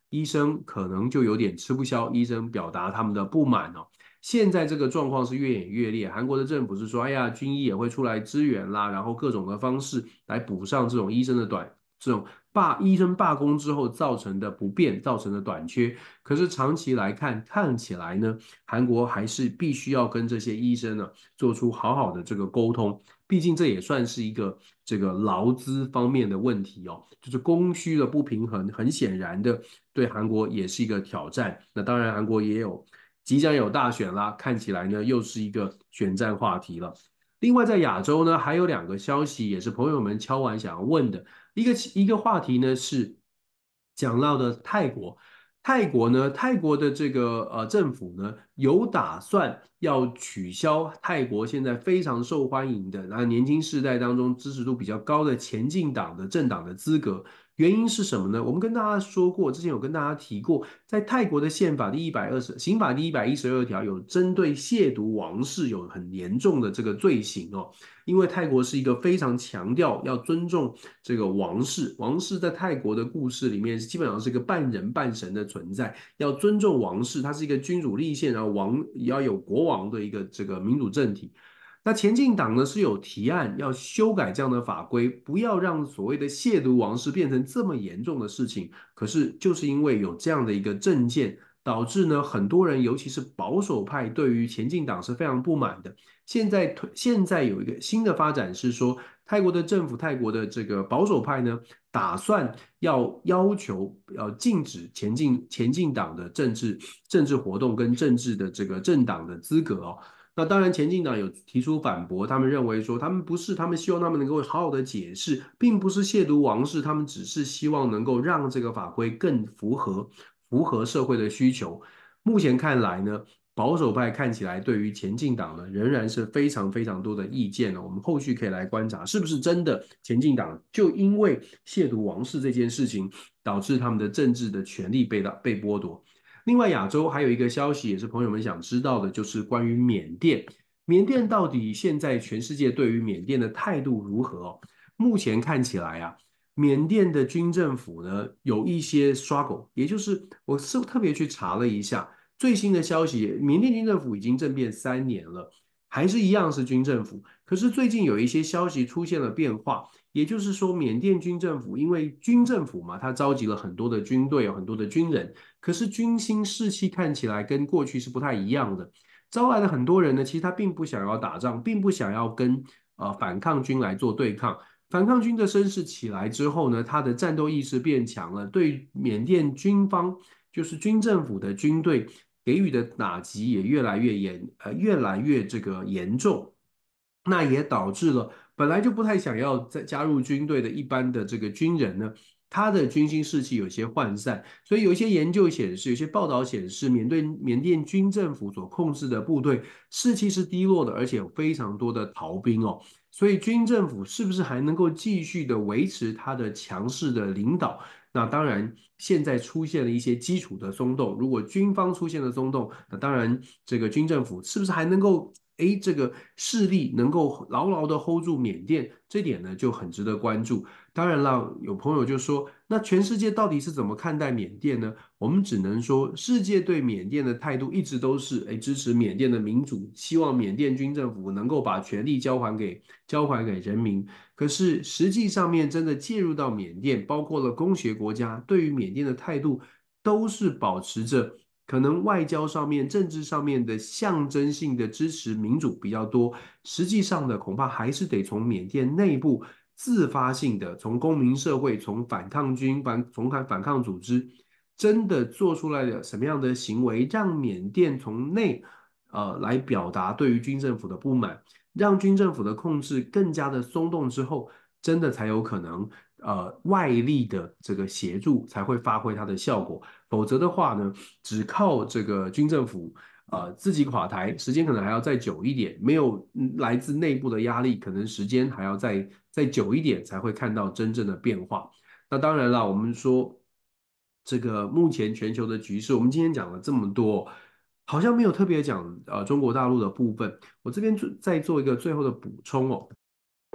医生可能就有点吃不消，医生表达他们的不满哦。现在这个状况是越演越烈，韩国的政府是说，哎呀，军医也会出来支援啦，然后各种的方式来补上这种医生的短，这种罢医生罢工之后造成的不便，造成的短缺。可是长期来看，看起来呢，韩国还是必须要跟这些医生呢做出好好的这个沟通，毕竟这也算是一个这个劳资方面的问题哦，就是供需的不平衡，很显然的对韩国也是一个挑战。那当然，韩国也有。即将有大选啦，看起来呢又是一个选战话题了。另外，在亚洲呢，还有两个消息也是朋友们敲完想要问的。一个一个话题呢是讲到的泰国，泰国呢，泰国的这个呃政府呢有打算要取消泰国现在非常受欢迎的，那年轻世代当中支持度比较高的前进党的政党的资格。原因是什么呢？我们跟大家说过，之前有跟大家提过，在泰国的宪法第一百二十、刑法第一百一十二条有针对亵渎王室有很严重的这个罪行哦。因为泰国是一个非常强调要尊重这个王室，王室在泰国的故事里面基本上是一个半人半神的存在，要尊重王室，它是一个君主立宪，然后王也要有国王的一个这个民主政体。那前进党呢是有提案要修改这样的法规，不要让所谓的亵渎王室变成这么严重的事情。可是就是因为有这样的一个政见，导致呢很多人，尤其是保守派，对于前进党是非常不满的。现在现在有一个新的发展是说，泰国的政府，泰国的这个保守派呢，打算要要求要禁止前进前进党的政治政治活动跟政治的这个政党的资格哦。那当然，前进党有提出反驳，他们认为说，他们不是，他们希望他们能够好好的解释，并不是亵渎王室，他们只是希望能够让这个法规更符合符合社会的需求。目前看来呢，保守派看起来对于前进党呢，仍然是非常非常多的意见呢。我们后续可以来观察，是不是真的前进党就因为亵渎王室这件事情，导致他们的政治的权利被被剥夺。另外，亚洲还有一个消息，也是朋友们想知道的，就是关于缅甸。缅甸到底现在全世界对于缅甸的态度如何哦？目前看起来啊，缅甸的军政府呢有一些 struggle，也就是我是特别去查了一下最新的消息，缅甸军政府已经政变三年了，还是一样是军政府。可是最近有一些消息出现了变化，也就是说，缅甸军政府因为军政府嘛，它召集了很多的军队，有很多的军人。可是军心士气看起来跟过去是不太一样的，招来了很多人呢，其实他并不想要打仗，并不想要跟呃反抗军来做对抗。反抗军的声势起来之后呢，他的战斗意识变强了，对缅甸军方就是军政府的军队给予的打击也越来越严，呃，越来越这个严重。那也导致了本来就不太想要再加入军队的一般的这个军人呢，他的军心士气有些涣散，所以有一些研究显示，有些报道显示，缅甸缅甸军政府所控制的部队士气是低落的，而且有非常多的逃兵哦。所以军政府是不是还能够继续的维持他的强势的领导？那当然，现在出现了一些基础的松动。如果军方出现了松动，那当然这个军政府是不是还能够？哎，这个势力能够牢牢的 hold 住缅甸，这点呢就很值得关注。当然了，有朋友就说，那全世界到底是怎么看待缅甸呢？我们只能说，世界对缅甸的态度一直都是，哎，支持缅甸的民主，希望缅甸军政府能够把权力交还给交还给人民。可是实际上面真的介入到缅甸，包括了工学国家，对于缅甸的态度都是保持着。可能外交上面、政治上面的象征性的支持民主比较多，实际上的恐怕还是得从缅甸内部自发性的，从公民社会、从反抗军、反从反反抗组织，真的做出来的什么样的行为，让缅甸从内呃来表达对于军政府的不满，让军政府的控制更加的松动之后，真的才有可能呃外力的这个协助才会发挥它的效果。否则的话呢，只靠这个军政府呃自己垮台，时间可能还要再久一点，没有来自内部的压力，可能时间还要再再久一点才会看到真正的变化。那当然了，我们说这个目前全球的局势，我们今天讲了这么多，好像没有特别讲呃中国大陆的部分。我这边再做一个最后的补充哦。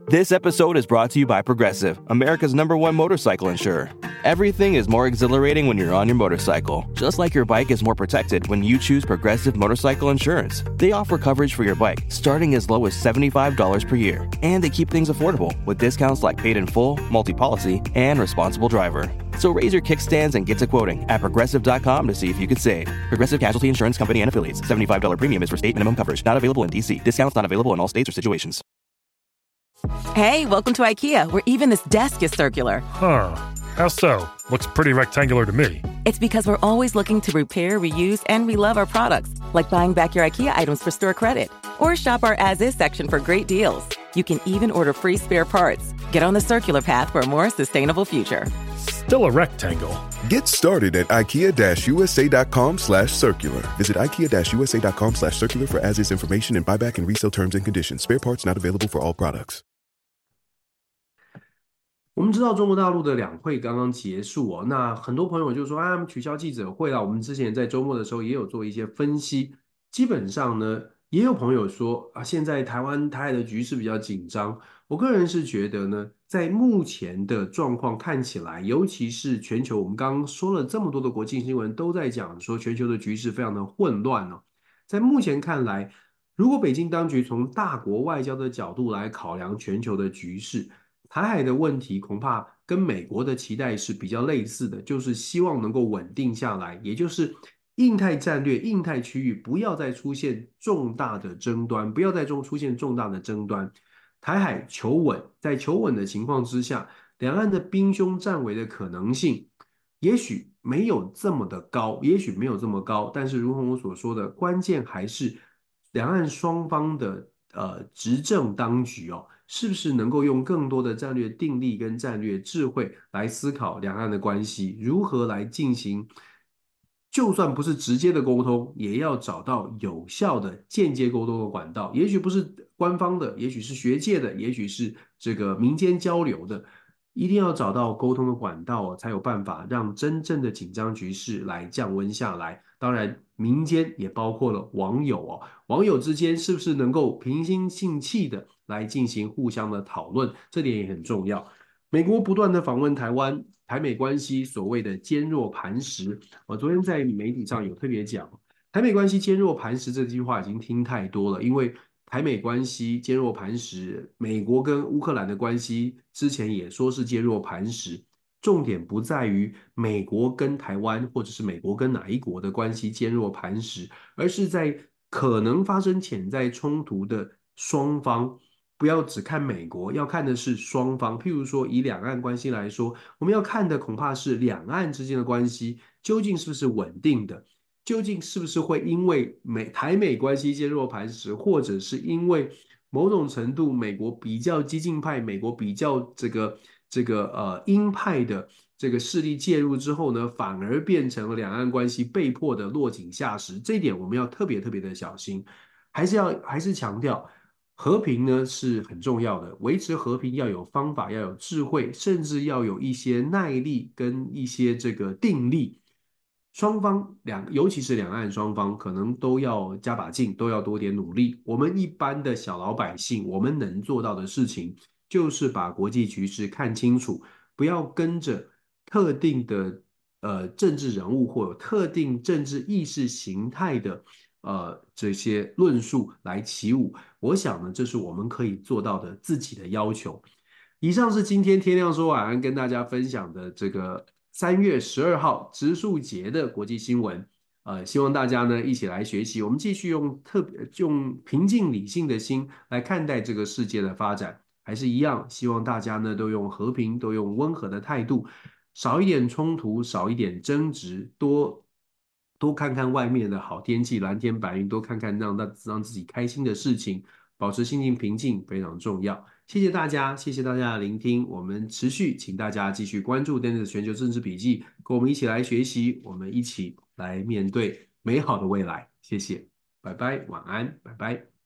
This episode is brought to you by Progressive, America's number one motorcycle insurer. Everything is more exhilarating when you're on your motorcycle, just like your bike is more protected when you choose Progressive Motorcycle Insurance. They offer coverage for your bike starting as low as seventy-five dollars per year, and they keep things affordable with discounts like paid in full, multi-policy, and responsible driver. So raise your kickstands and get to quoting at progressive dot com to see if you could save. Progressive Casualty Insurance Company and Affiliates. seventy-five dollars premium is for state minimum coverage. Not available in D C. Discounts not available in all states or situations. Hey, welcome to IKEA, where even this desk is circular. Huh. How so? Looks pretty rectangular to me. It's because we're always looking to repair, reuse, and relove our products, like buying back your IKEA items for store credit. Or shop our as-is section for great deals. You can even order free spare parts. Get on the circular path for a more sustainable future. Still a rectangle. Get started at ikea-usa.com slash circular. Visit ikea-usa.com slash circular for as-is information and buyback and resale terms and conditions. Spare parts not available for all products. 我们知道中国大陆的两会刚刚结束哦，那很多朋友就说啊，他们取消记者会了。我们之前在周末的时候也有做一些分析，基本上呢，也有朋友说啊，现在台湾台海的局势比较紧张。我个人是觉得呢，在目前的状况看起来，尤其是全球，我们刚刚说了这么多的国际新闻，都在讲说全球的局势非常的混乱哦。在目前看来，如果北京当局从大国外交的角度来考量全球的局势，台海的问题恐怕跟美国的期待是比较类似的，就是希望能够稳定下来，也就是印太战略、印太区域不要再出现重大的争端，不要再中出现重大的争端。台海求稳，在求稳的情况之下，两岸的兵凶战危的可能性，也许没有这么的高，也许没有这么高，但是如同我所说的，关键还是两岸双方的呃执政当局哦。是不是能够用更多的战略定力跟战略智慧来思考两岸的关系，如何来进行，就算不是直接的沟通，也要找到有效的间接沟通的管道，也许不是官方的，也许是学界的，也许是这个民间交流的，一定要找到沟通的管道，才有办法让真正的紧张局势来降温下来。当然民间也包括了网友哦，网友之间是不是能够平心静气的来进行互相的讨论，这点也很重要。美国不断的访问台湾，台美关系所谓的坚若磐石，我昨天在媒体上有特别讲，台美关系坚若磐石这句话已经听太多了，因为台美关系坚若磐石，美国跟乌克兰的关系之前也说是坚若磐石，重点不在于美国跟台湾或者是美国跟哪一国的关系坚若磐石，而是在可能发生潜在冲突的双方，不要只看美国，要看的是双方。譬如说以两岸关系来说，我们要看的恐怕是两岸之间的关系究竟是不是稳定的，究竟是不是会因为美台美关系坚若磐石，或者是因为某种程度美国比较激进派，美国比较这个这个呃鹰派的这个势力介入之后呢，反而变成了两岸关系被迫的落井下石，这一点我们要特别特别的小心，还是要还是强调和平呢是很重要的，维持和平要有方法，要有智慧，甚至要有一些耐力跟一些这个定力。双方两，尤其是两岸双方，可能都要加把劲，都要多点努力。我们一般的小老百姓，我们能做到的事情，就是把国际局势看清楚，不要跟着特定的呃政治人物或有特定政治意识形态的呃这些论述来起舞。我想呢，这是我们可以做到的自己的要求。以上是今天天亮说晚安跟大家分享的这个三月十二号植树节的国际新闻，呃，希望大家呢一起来学习，我们继续用特别用平静理性的心来看待这个世界的发展，还是一样，希望大家呢都用和平，都用温和的态度，少一点冲突，少一点争执，多多看看外面的好天气，蓝天白云，多看看让让自己开心的事情，保持心情平静非常重要。谢谢大家，谢谢大家的聆听。我们持续，请大家继续关注 Dennis 全球政治笔记，跟我们一起来学习，我们一起来面对美好的未来。谢谢，拜拜，晚安，拜拜。